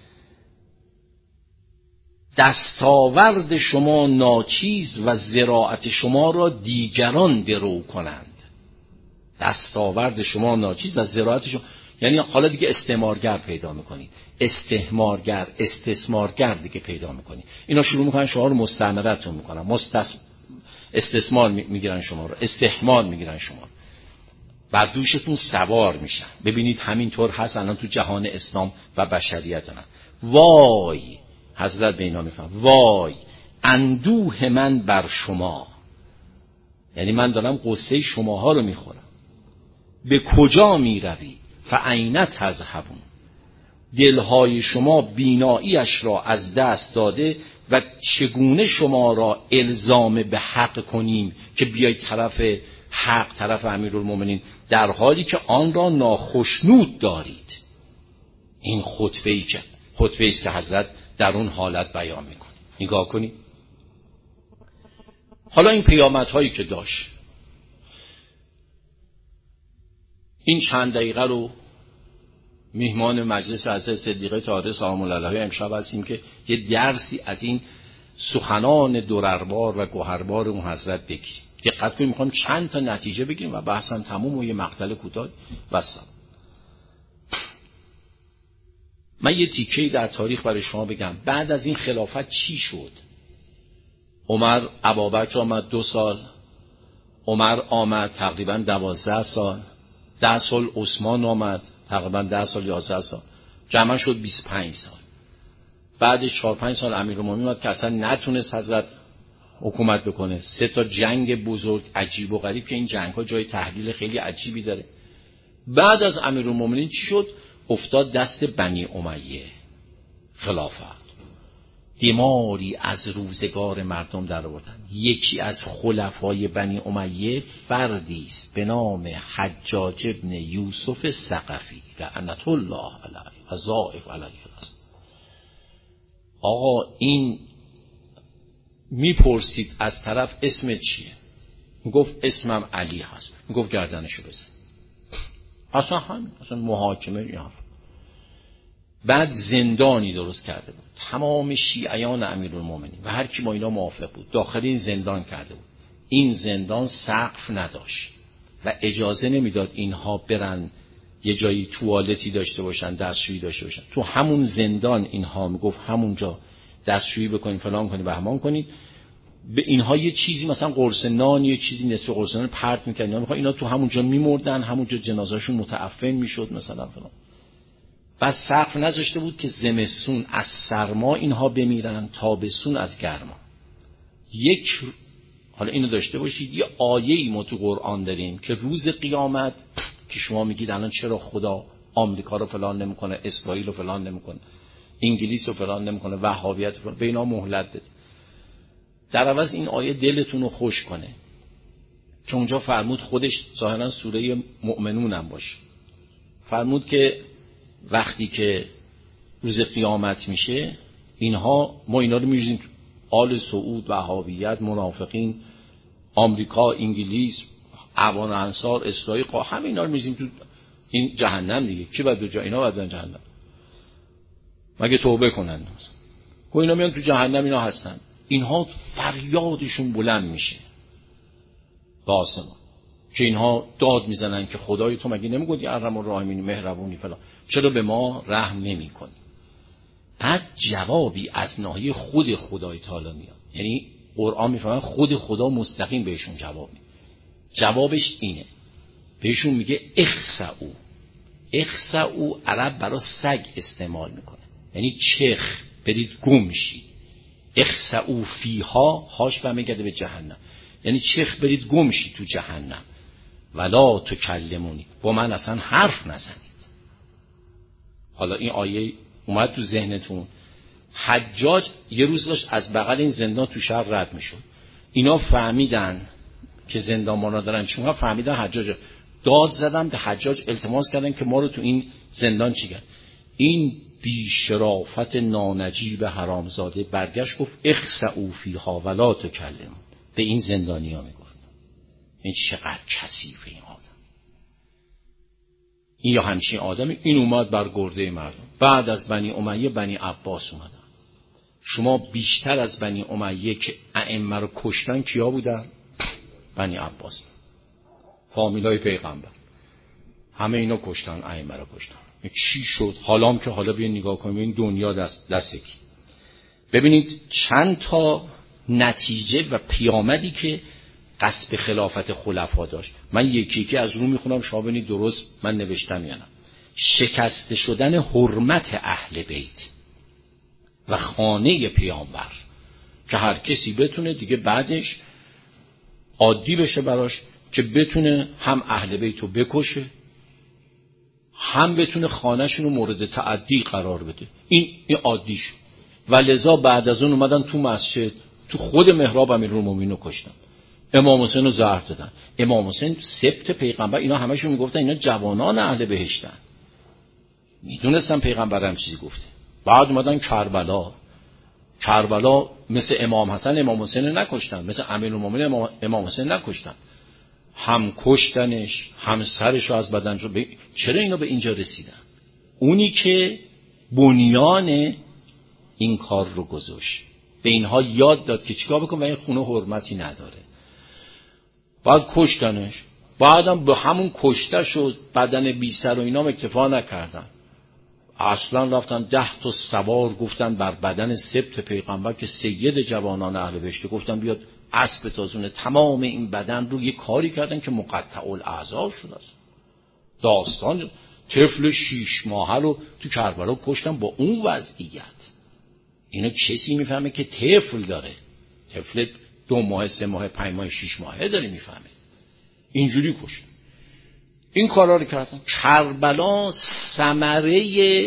دستاورد شما ناچیز و زراعت شما را دیگران درو کنند. دستاورد شما ناچیز و زراعت شما، یعنی حالا دیگه استعمارگر پیدا میکنید، استحمارگر، استثمارگر دیگه پیدا میکنید. اینا شروع میکنن شما رو مستعمرتون میکنن، مستس... استثمار میگیرن شما رو، استحمار میگیرن شما رو، بر دوشتون سوار میشن. ببینید همینطور هست الان تو جهان اسلام و بشریت. هم وای، حضرت به اینا میفهم، وای اندوه من بر شما، یعنی من دارم قصه شماها رو میخورم. به کجا میروید؟ فاین تذهبون، دلهای شما بیناییش را از دست داده و چگونه شما را الزام به حق کنیم که بیایید طرف حق، طرف امیرالمومنین، در حالی که آن را ناخشنود دارید. این خطبه‌ای که خطبه‌ای است که حضرت در اون حالت بیان میکنه. نگاه کنید حالا این پیامدهایی که داشت. این چند دقیقه رو میهمان مجلس حضرت صدیقه طاهره سلام الله علیها امشب هستیم که یه درسی از این سخنان درربار و گوهربار اون حضرت بگیریم. دقت کنیم، میخوام چند تا نتیجه بگیریم و بحثم تموم و یه مقطع کوتاه وسط. من یه تیکه‌ای در تاریخ برای شما بگم. بعد از این خلافت چی شد؟ عمر ابوبکر آمد دو سال، عمر آمد تقریبا دوازده سال، ده سال عثمان آمد تقریبا ده سال یازده سال، جمع شد بیست و پنج سال. بعد چهار پنج سال امیرالمومنین اومد که اصلا نتونست حضرت حکومت بکنه. سه تا جنگ بزرگ عجیب و غریب که این جنگ ها جای تحلیل خیلی عجیبی داره. بعد از امیرالمومنین چی شد؟ افتاد دست بنی امیه. خلافت دماری از روزگار مردم در آوردن. یکی از خلفای بنی امیه فردی است به نام حجاج ابن یوسف ثقفی لعنت الله علیه و ضاعف علیه الاسم. آقا این میپرسید از طرف اسم چیه؟ میگفت اسمم علی هست. میگفت گردنشو بزن. اصلا همین، اصلا محاکمه این حرف. بعد زندانی درست کرده بود، تمام شیعیان امیرالمومنین و هر کی با اینا موافق بود داخل این زندان کرده بود. این زندان سقف نداشت و اجازه نمیداد اینها برن یه جایی توالتی داشته باشن، دستشویی داشته باشن. تو همون زندان اینها میگفت همونجا دستشویی بکنید، فلان کنید، بهمان کنید. به اینها یه چیزی مثلا قرص نان، یه چیزی نصف قرص نان پرت می‌کردن، اینا اینا تو همونجا میمردن، همونجا جنازه‌شون متعفن میشد مثلا فلان. بس سقف نذاشته بود که زمستون از سرما اینها بمیرن، تابستون از گرما. یک حالا اینو داشته باشید، یه آیه‌ای ما تو قرآن داریم که روز قیامت که شما میگید الان چرا خدا آمریکا رو فلان نمیکنه، اسرائیل رو فلان نمیکنه، انگلیس رو فلان نمیکنه، وهابیت فلان، به اینا مهلت داد. در عوض این آیه دلتون رو خوش کنه که اونجا فرمود، خودش ظاهرا سوره مؤمنون هم باشه، فرمود که وقتی که روز قیامت میشه اینها، ما اینا رو می‌ریزیم آل سعود، وهابیت، منافقین، آمریکا، انگلیس، اعوان انصار، اسرائیل، همه اینا رو می‌ریزیم تو این جهنم دیگه. کی بعد دو جا اینا بعد برن جهنم؟ مگه توبه کنن؟ کو اینا میان تو جهنم، اینا هستن. اینها فریادشون بلند میشه به آسمان که اینها داد میزنن که خدای تو مگه نمیگفتی ارحم الراحمین، مهربونی فلان، چرا به ما رحم نمیکنی؟ بعد جوابی از ناحیه خود خدای تعالی میاد، یعنی قرآن میفهمن خود خدا مستقیم بهشون جواب میده. جوابش اینه، بهشون میگه اخسئوا. اخسئوا عرب برای سگ استعمال میکنه، یعنی چخ، برید گم شید. اخسئوا فیها، هاش برمیگرده به جهنم، یعنی چخ برید گم شید تو جهنم. ولا تکلمونی، با من اصلا حرف نزنید. حالا این آیه اومد تو ذهنتون، حجاج یه روز داشت از بغل این زندان تو شهر رد میشد، اینا فهمیدن که زندانبانا دارن چون فهمیدن حجاج، داد زدن به حجاج، التماس کردن که ما رو تو این زندان چی کرد. این بی شرافت نانجیب حرامزاده برگشت گفت اخسئوا فیها ولا تکلمون، به این زندانیا میگفت. این چقدر کثیفه این آدم، این یا همچین آدمی. این اومد بر گرده مردم. بعد از بنی امیه بنی عباس اومدن. شما بیشتر از بنی امیه که ائمه رو کشتن کیا بودن؟ بنی عباس، فامیلای پیغمبر، همه اینا کشتن، ائمه رو کشتن. چی شد؟ حالام که حالا بیاین نگاه کنیم این دنیا دست دستی. ببینید چند تا نتیجه و پیامدی که قصب خلافت خلفا داشت. من یکی یکی از رو میخونم، شما ببینید درست من نوشتم یا نه. شکسته شدن حرمت اهل بیت و خانه پیامبر، که هر کسی بتونه دیگه بعدش عادی بشه براش که بتونه هم اهل بیت رو بکشه، هم بتونه خانه‌شون رو مورد تعدی قرار بده. این این عادی شد. و لذا بعد از اون اومدن تو مسجد، تو خود محراب امیرالمومنین رو کشتن، امام حسین رو زهر دادن. امام حسین سبط پیغمبر، اینا همشون میگفتن اینا جوانان اهل بهشتن، میدونستن پیغمبر هم چیزی گفته. بعد اومدن کربلا، کربلا مثل امام حسن امام حسین نکشتن، مثل امیرالمومنین امام, امام حسین نکشتن، هم کشتنش هم سرش رو از بدن رو ب... چرا اینا به اینجا رسیدن؟ اونی که بنیان این کار رو گذاشت به اینها یاد داد که چیکار بکن و این خونه حرمتی نداره. بعد کشتنش، بعدم به همون کشته شد بدن بی سر و اینا اکتفا نکردن، اصلا رفتن ده تا سوار گفتن بر بدن سبط پیغمبر که سید جوانان اهل بهشت، گفتن بیاد اسب تازونه، تمام این بدن رو یه کاری کردن که مقطع الاعضاء شد. است داستان طفل شیش ماهه رو تو کربلا کشتن با اون وضعیت. اینو کسی میفهمه که طفل داره، طفل دو ماه سه ماه پنج ماه شیش ماهه داره میفهمه، اینجوری کشت. این کارا رو کردن. کربلا ثمره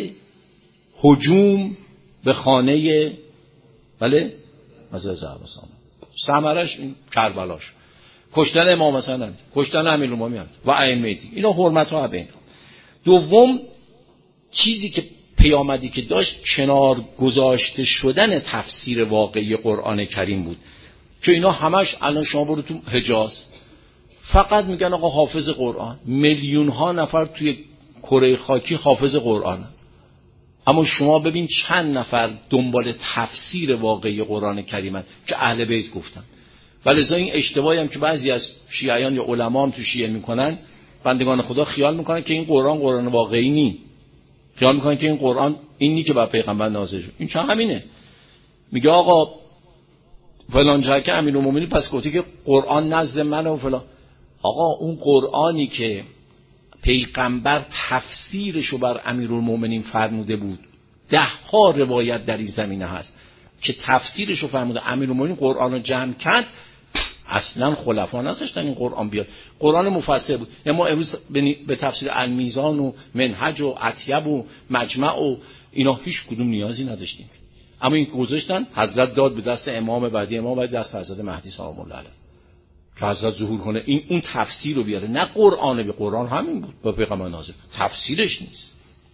هجوم به خانه بله مزه زهراسان، ثمرش این کربلاش، کشتن امام حسن، کشتن امیرالمومنین و ائمه دیگه. اینا حرمت ها بین. دوم چیزی که پیامدی که داشت کنار گذاشته شدن تفسیر واقعی قرآن کریم بود، که اینا همش الان شما برو تو حجاز فقط میگن آقا حافظ قرآن، میلیون ها نفر توی کره خاکی حافظ قرآن، اما شما ببین چند نفر دنبال تفسیر واقعی قرآن کریمن که اهل بیت گفتن. ولذا این اشتباهی هم که بعضی از شیعیان یا علما هم تو شیعه میکنن، بندگان خدا خیال میکنن که این قرآن قرآن واقعی نی، خیال میکنن که این قرآن این نی که بر پیغمبر نازل شد. این چه همینه، میگه آقا فلان جا که امیرالمومنین پس گفتی که قرآن نزد منه و فلان. آقا اون قرآنی که پیغمبر تفسیرشو بر امیرالمومنین فرموده بود، ده ها روایت در این زمینه هست که تفسیرشو فرموده، امیرالمومنین قرآن رو جمع کرد، اصلا خلفا نذاشتن این قرآن بیاد. قرآن مفسر بود. ما امروز به تفسیر المیزان و منهج و اطیب و مجمع و اینا هیچ کدوم نیازی نداشتیم، اما این گذاشتن، حضرت داد به دست امام بعدی، امام بعد دست حضرت مهدی سلام الله علیه که حضرت ظهور کنه، این اون تفسیر رو بیاره، نه قرآن. به قرآن همین بود با پیغمبر نازل، تفسیرش نیست.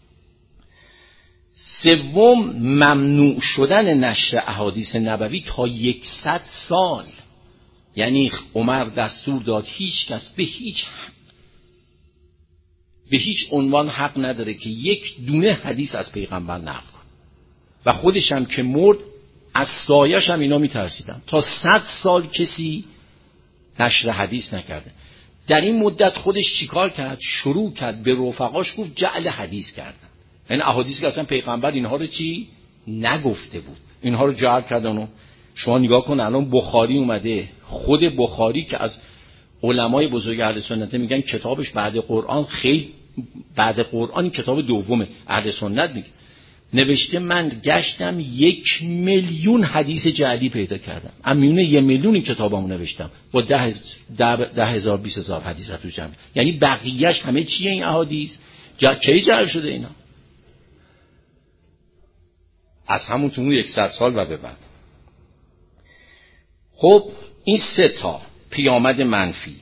سوم ممنوع شدن نشر احادیث نبوی تا یکصد سال، یعنی عمر دستور داد هیچ کس به هیچ به هیچ عنوان حق نداره که یک دونه حدیث از پیغمبر نقل کنه، و خودش هم که مرد از سایش هم اینا میترسیدن، تا صد سال کسی نشر حدیث نکرده. در این مدت خودش چیکار کرد؟ شروع کرد به رفقاش گفت جعل حدیث کردن، یعنی احادیث که اصلا پیغمبر اینها رو چی نگفته بود. اینها رو جعل کردن و شما نگاه کن الان بخاری اومده، خود بخاری که از علمای بزرگ اهل سنت میگن کتابش بعد قرآن خیلی بعد قرآن این کتاب دومه، اهل سنت میگه نوشته من گشتم یک میلیون حدیث جعلی پیدا کردم، از میونه یک میلیون این کتابامو نوشتم با ده, ده, ده هزار بیس هزار حدیث تو جمع، یعنی بقیهش همه چیه این احادیث جا... کی جعل شده اینا؟ از همون تو یکصد سال و به بعد. خب این سه تا پیامد منفی،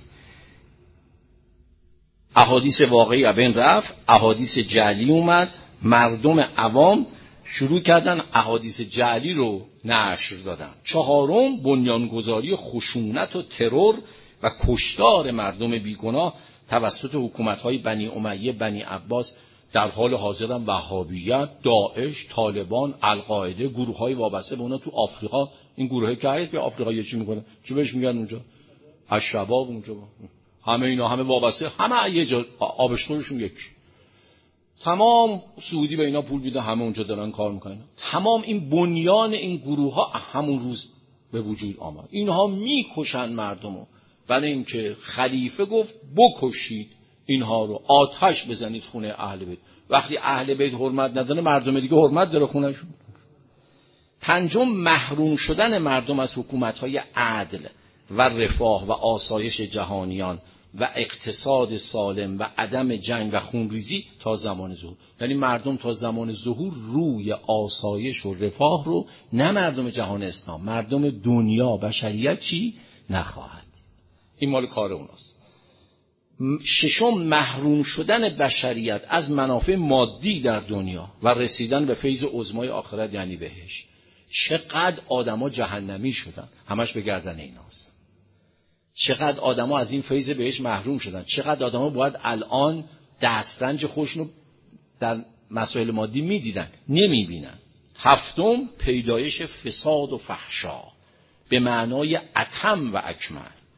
احادیث واقعی بین رفت، احادیث جعلی اومد، مردم عوام شروع کردن احادیث جعلی رو نشر دادن. چهارم بنیانگذاری خشونت و ترور و کشتار مردم بیگناه توسط حکومت‌های بنی امیه، بنی عباس، در حال حاضر هم وهابیت، داعش، طالبان، القاعده، گروه‌های وابسته به اونا تو آفریقا. این گروهی که هست که آفریقا یه چی میکنه چی بهش میگن اونجا؟ الشباب. اونجا همه اینا همه وابسته، همه یه جا آبشخورشون یکی. تمام سعودی به اینا پول میده، همه اونجا دارن کار میکنن. تمام این بنیان این گروه ها همون روز به وجود آمد. اینها میکشن مردمو، برای اینکه خلیفه گفت بکشید اینها رو، آتش بزنید خونه اهل بیت. وقتی اهل بیت حرمت نداره مردم دیگه حرمت داره خونهشون. پنجم محروم شدن مردم از حکومت‌های عدل و رفاه و آسایش جهانیان و اقتصاد سالم و عدم جنگ و خونریزی تا زمان ظهور. یعنی مردم تا زمان ظهور روی آسایش و رفاه رو، نه مردم جهان اسلام، مردم دنیا بشریت چی نخواهد. این مال کار اوناست. ششم محروم شدن بشریت از منافع مادی در دنیا و رسیدن به فیض عظمای آخرت یعنی بهشت. چقدر آدما جهنمی شدن، همش به گردن ایناست. چقدر آدما از این فیض بهشت محروم شدن، چقدر آدما باید الان دسترنج خودشونو در مسائل مادی میدیدن، نمیبینن. هفتم پیدایش فساد و فحشا به معنای اتم و اکمل،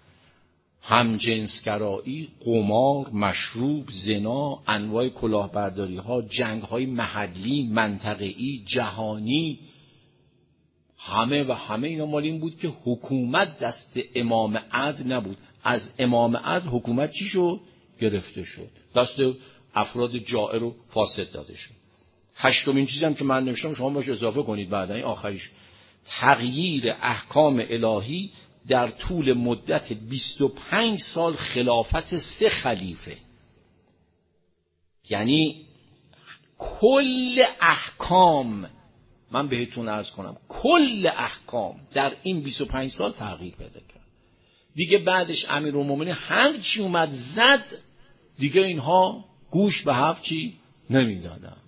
همجنسگرایی، قمار، مشروب، زنا، انواع کلاهبرداری ها، جنگ های محلی، منطقه‌ای، جهانی، همه و همه اینا مال این بود که حکومت دست امام عدل نبود. از امام عدل حکومت چی شد؟ گرفته شد، دست افراد جائر و فاسد داده شد. هشتمین چیزی هم که من نوشتم شما باش اضافه کنید بعد این آخریش، تغییر احکام الهی در طول مدت بیست و پنج سال خلافت سه خلیفه. یعنی کل احکام، من بهتون عرض کنم کل احکام در این بیست و پنج سال تغییر پیدا کرد. دیگه بعدش امیرالمومنین هر چی اومد زد، دیگه اینها گوش به حرف چی نمیدادن،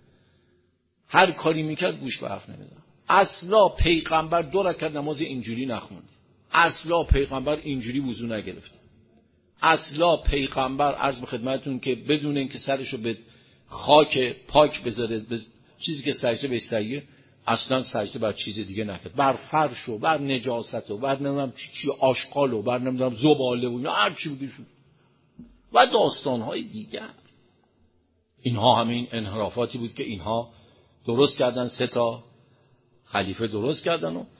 هر کاری میکرد گوش به حرف نمیدادن. اصلا پیغمبر دو رکعت نماز اینجوری نخوند، اصلا پیغمبر اینجوری وضو نگرفت، اصلا پیغمبر عرض به خدمتتون که بدون اینکه سرشو به خاک پاک بذاره، به چیزی که سجده بهش سجده، اصلا سجده بر چیز دیگه نکرد، بر فرش و بر نجاست و بر نمیدونم چی چی آشغال و بر نمیدونم زباله و هر چی بودی شد و داستانهای دیگر. اینها همین انحرافاتی بود که اینها درست کردن، سه تا خلیفه درست کردن و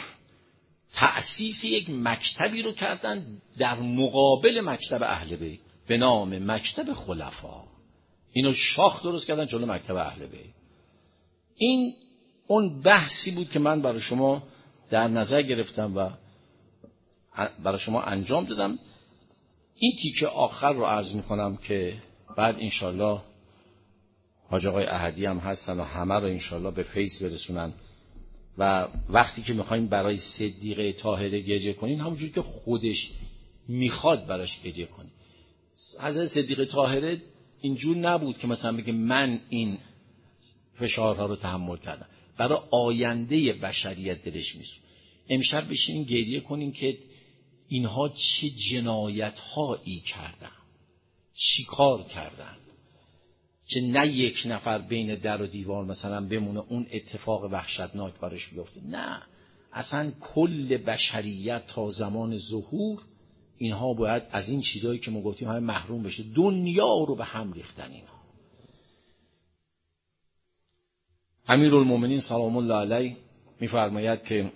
تأسیس یک مکتبی رو کردن در مقابل مکتب اهل بیت به نام مکتب خلفا. اینو شاخ درست کردن جلو مکتب اهل بیت. این اون بحثی بود که من برای شما در نظر گرفتم و برای شما انجام دادم. این تیکه آخر رو عرض میکنم که بعد انشالله حاج آقای احدی هم هستن و همه رو انشالله به فیض برسونن و وقتی که میخواین برای صدیقه طاهره گریه کنین همونجوری که خودش میخواد براش گریه کنین. حضرت صدیقه طاهره اینجور نبود که مثلا بگه من این فشارها رو تحمل کردم، برای آینده بشریت دلش میسوزه. امشب بشینین گریه کنین که اینها چه جنایت‌هایی کردن، چی کار کردن، که نه یک نفر بین در و دیوار مثلا بمونه اون اتفاق وحشتناک برش بیفته، نه اصلا کل بشریت تا زمان ظهور اینها باید از این چیزایی که ما گفتیم همه محروم بشه. دنیا رو به هم ریختن اینها. امیرالمومنین سلام الله علیه می‌فرماید که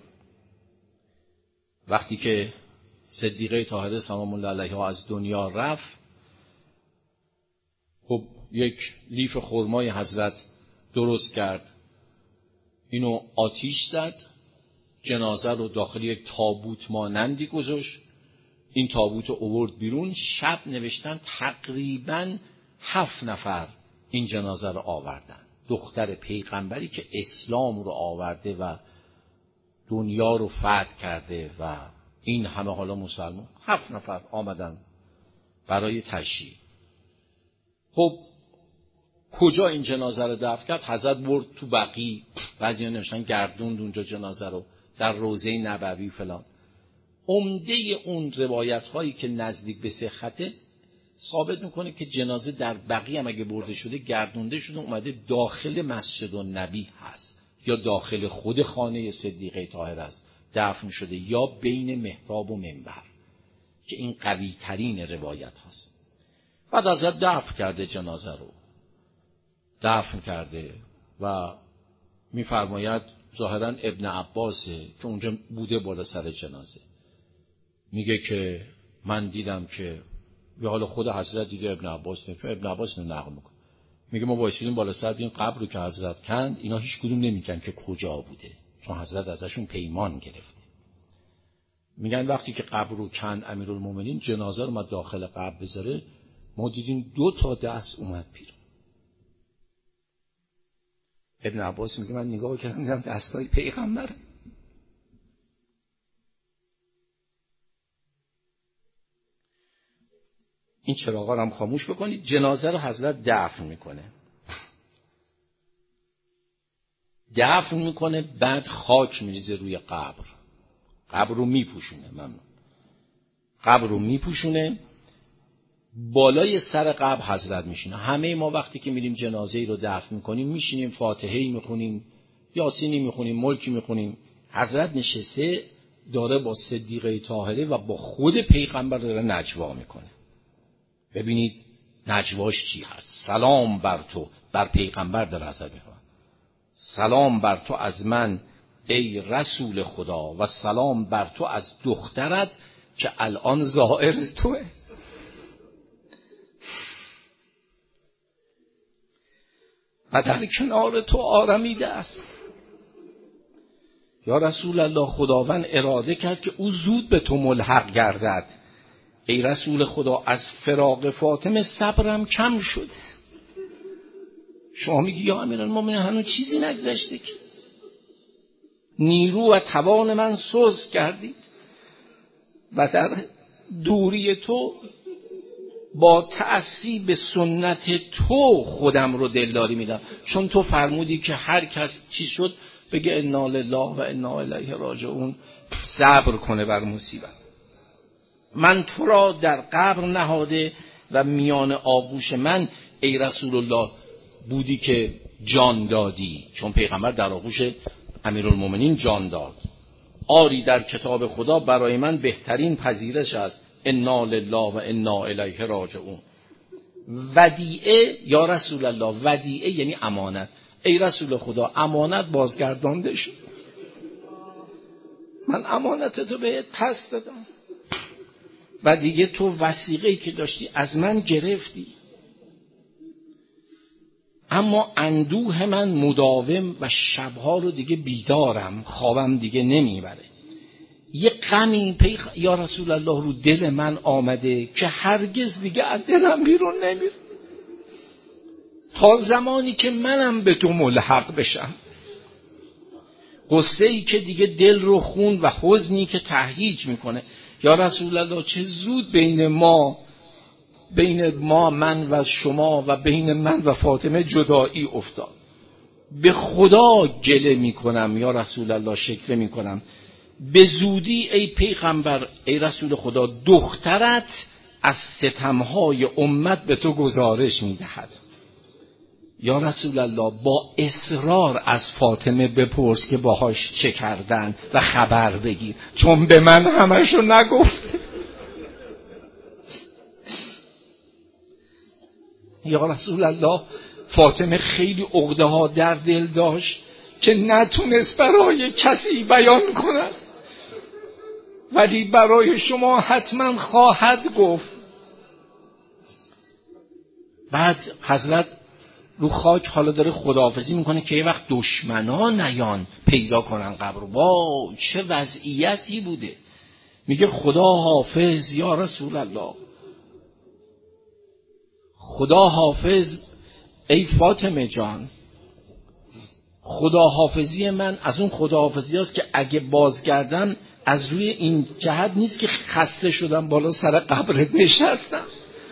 وقتی که صدیقه طاهره سلام الله علیها از دنیا رفت، خب یک لیف خرمای حضرت درست کرد، اینو آتیش زد، جنازه رو داخل یک تابوت مانندی گذاشت، این تابوت رو آورد بیرون. شب نوشتن تقریباً هفت نفر این جنازه رو آوردن. دختر پیغمبری که اسلام رو آورده و دنیا رو فتح کرده و این همه حالا مسلمان، هفت نفر آمدن برای تشییع. خب کجا این جنازه رو دفن کرد؟ حضرت برد تو بقیع، بعضی ها نوشتن گردوند اونجا جنازه رو، در روضه نبوی فلان. عمده اون روایت هایی که نزدیک به صحته ثابت میکنه که جنازه در بقیع هم اگه برده شده گردونده شده اومده داخل مسجد النبی هست، یا داخل خود خانه صدیقه طاهره است دفن شده، یا بین محراب و منبر، که این قوی ترین روایت هست. بعد حضرت دفن کرده، جنازه رو دفن کرده و میفرماید ظاهرا ابن عباسه که اونجا بوده بالا سر جنازه، میگه که من دیدم که یا حالا خود حضرت دیگه ابن عباس نه، چون ابن عباس اینو نقل میکنه، میگه ما وایسیدیم بالا سر این قبر رو که حضرت کند، اینا هیچ کدوم نمیگن که کجا بوده، چون حضرت ازشون پیمان گرفته. میگن وقتی که قبر رو کند امیرالمومنین، جنازه رو ما داخل قبر بذاره، ما دیدیم دو تا دست اومد بیرون. ابن عباس میگه من نگاه کردم دیدم دستای پیغمبر. این چراغا رو هم خاموش بکنید. جنازه رو حضرت دفن میکنه دفن میکنه بعد خاک میریزه روی قبر، قبر رو میپوشونه. ممنون. قبر رو میپوشونه، بالای سر قبر حضرت میشینه. همه ما وقتی که میریم جنازه ای رو دفن میکنیم میشینیم فاتحه‌ای میخونیم، یاسینی میخونیم، ملکی میخونیم. حضرت نشسته داره با صدیقه طاهره و با خود پیغمبر داره نجوا میکنه. ببینید نجواش چی هست. سلام بر تو، بر پیغمبر در حضرت میکنه. سلام بر تو از من ای رسول خدا و سلام بر تو از دخترت که الان زائر توه. و در کنار تو آرمیده است. یا رسول الله، خداوند اراده کرد که او زود به تو ملحق گردد. ای رسول خدا، از فراق فاطمه صبرم کم شده. شما میگی یا امیرالمومنین هنوز چیزی نگذشته که نیرو و توان من سست کردید و در دوری تو با تأسی به سنت تو خودم رو دلداری میدم. چون تو فرمودی که هر کس چی شد بگه انا لله و انا الیه راجعون، صبر کنه بر مصیبت. من تو را در قبر نهاده و میان آغوش من ای رسول الله بودی که جان دادی، چون پیغمبر در آغوش امیرالمومنین جان داد. آری در کتاب خدا برای من بهترین پذیرش است، انا لله و انا الیه راجعون. ودیعه یا رسول الله، ودیعه یعنی امانت. ای رسول خدا امانت بازگردانده شد، من امانت تو بهت پس دادم و دیگه تو وثیقه‌ای که داشتی از من گرفتی. اما اندوه من مداوم و شبها رو دیگه بیدارم، خوابم دیگه نمیبره. یه غمی پیخ... یا رسول الله رو دل من آمده که هرگز دیگه از دلم بیرون نمیره تا زمانی که منم به تو ملحق بشم. قصه ای که دیگه دل رو خون و حزنی که تهییج میکنه. یا رسول الله چه زود بین ما بین ما من و شما و بین من و فاطمه جدایی افتاد. به خدا گله میکنم یا رسول الله، شکوه میکنم به زودی ای پیغمبر، ای رسول خدا، دخترت از ستمهای امت به تو گزارش میدهد. یا رسول الله با اصرار از فاطمه بپرس که باهاش چه کردن و خبر بگیر، چون به من همشو نگفته. یا رسول الله فاطمه خیلی عقده ها در دل داشت که نتونست برای کسی بیان کند، ولی برای شما حتما خواهد گفت. بعد حضرت رو خاک حالا داره خداحافظی میکنه که یه وقت دشمنا نیان پیدا کنن قبر. واو چه وضعیتی بوده. میگه خدا حافظ یا رسول الله، خدا حافظ ای فاطمه جان. خدا حافظی من از اون خدا حافظی هست که اگه بازگردم از روی این جهت نیست که خسته شدم بالا سر قبرت نشستم،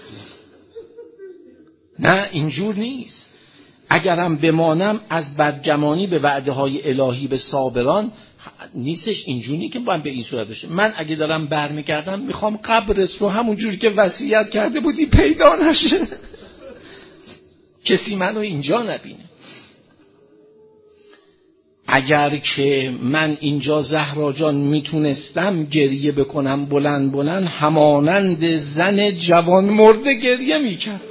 نه اینجور نیست. اگرم بمانم از بدگمانی به وعده های الهی به صابران نیستش. اینجوری که باید به این صورت بشه. من اگه دارم برمیگردم میخوام قبرت رو همونجوری که وصیت کرده بودی پیدا نشه، کسی منو اینجا نبینه. اگر که من اینجا زهرا جان میتونستم گریه بکنم بلند بلند، همانند زن جوان مرده گریه میکرد.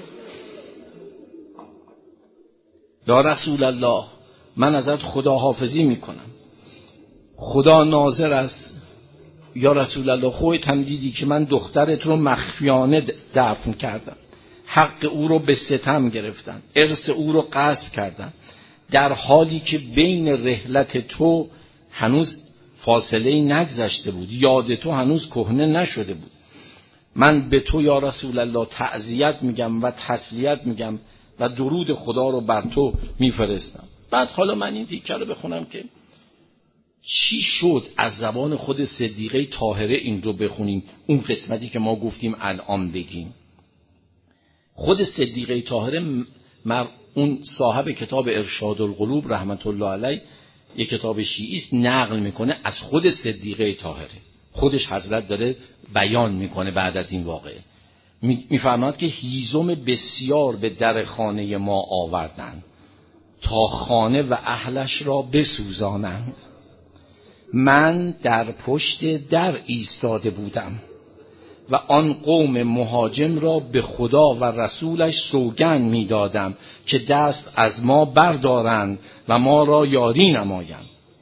یا رسول الله من ازت خداحافظی میکنم، خدا ناظر است. یا رسول الله خودت هم دیدی که من دخترت رو مخفیانه دفن کردم، حق او رو به ستم گرفتن، ارث او رو غصب کردن، در حالی که بین رحلت تو هنوز فاصله نگذشته بود، یاد تو هنوز کهنه نشده بود. من به تو یا رسول الله تعزیت میگم و تسلیت میگم و درود خدا رو بر تو میفرستم. بعد حالا من این تیکه رو بخونم که چی شد از زبان خود صدیقه طاهره این رو بخونیم، اون قسمتی که ما گفتیم الان بگیم. خود صدیقه طاهره مر اون صاحب کتاب ارشاد القلوب رحمت الله علیه، یک کتاب شیعی است، نقل میکنه از خود صدیقه طاهره. خودش حضرت داره بیان میکنه بعد از این واقعه. میفرماد که هیزم بسیار به در خانه ما آوردند تا خانه و اهلش را بسوزانند. من در پشت در ایستاده بودم و آن قوم مهاجم را به خدا و رسولش سوگند می‌دادم که دست از ما بردارند و ما را یاری نمایند.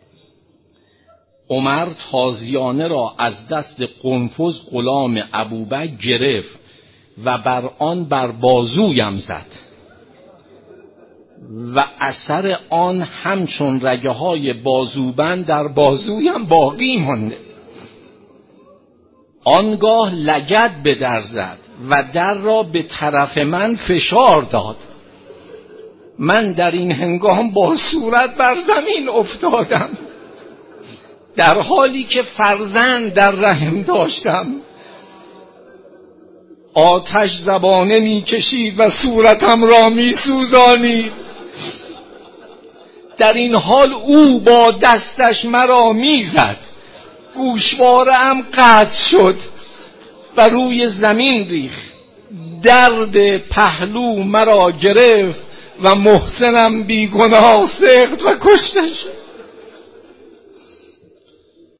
عمر تازیانه را از دست قنفذ غلام ابوبکر گرفت و بر آن بر بازویم زد و اثر آن همچون رگه های بازوبند در بازویم باقی مانده. آنگاه لگد به در زد و در را به طرف من فشار داد. من در این هنگام با صورت بر زمین افتادم، در حالی که فرزند در رحم داشتم. آتش زبانه می کشید و صورتم را می سوزانید. در این حال او با دستش مرا می زد. گوشواره‌ام قطع شد و روی زمین ریخت. درد پهلو مرا گرفت و محسنم بیگناه سخت و کشته شد.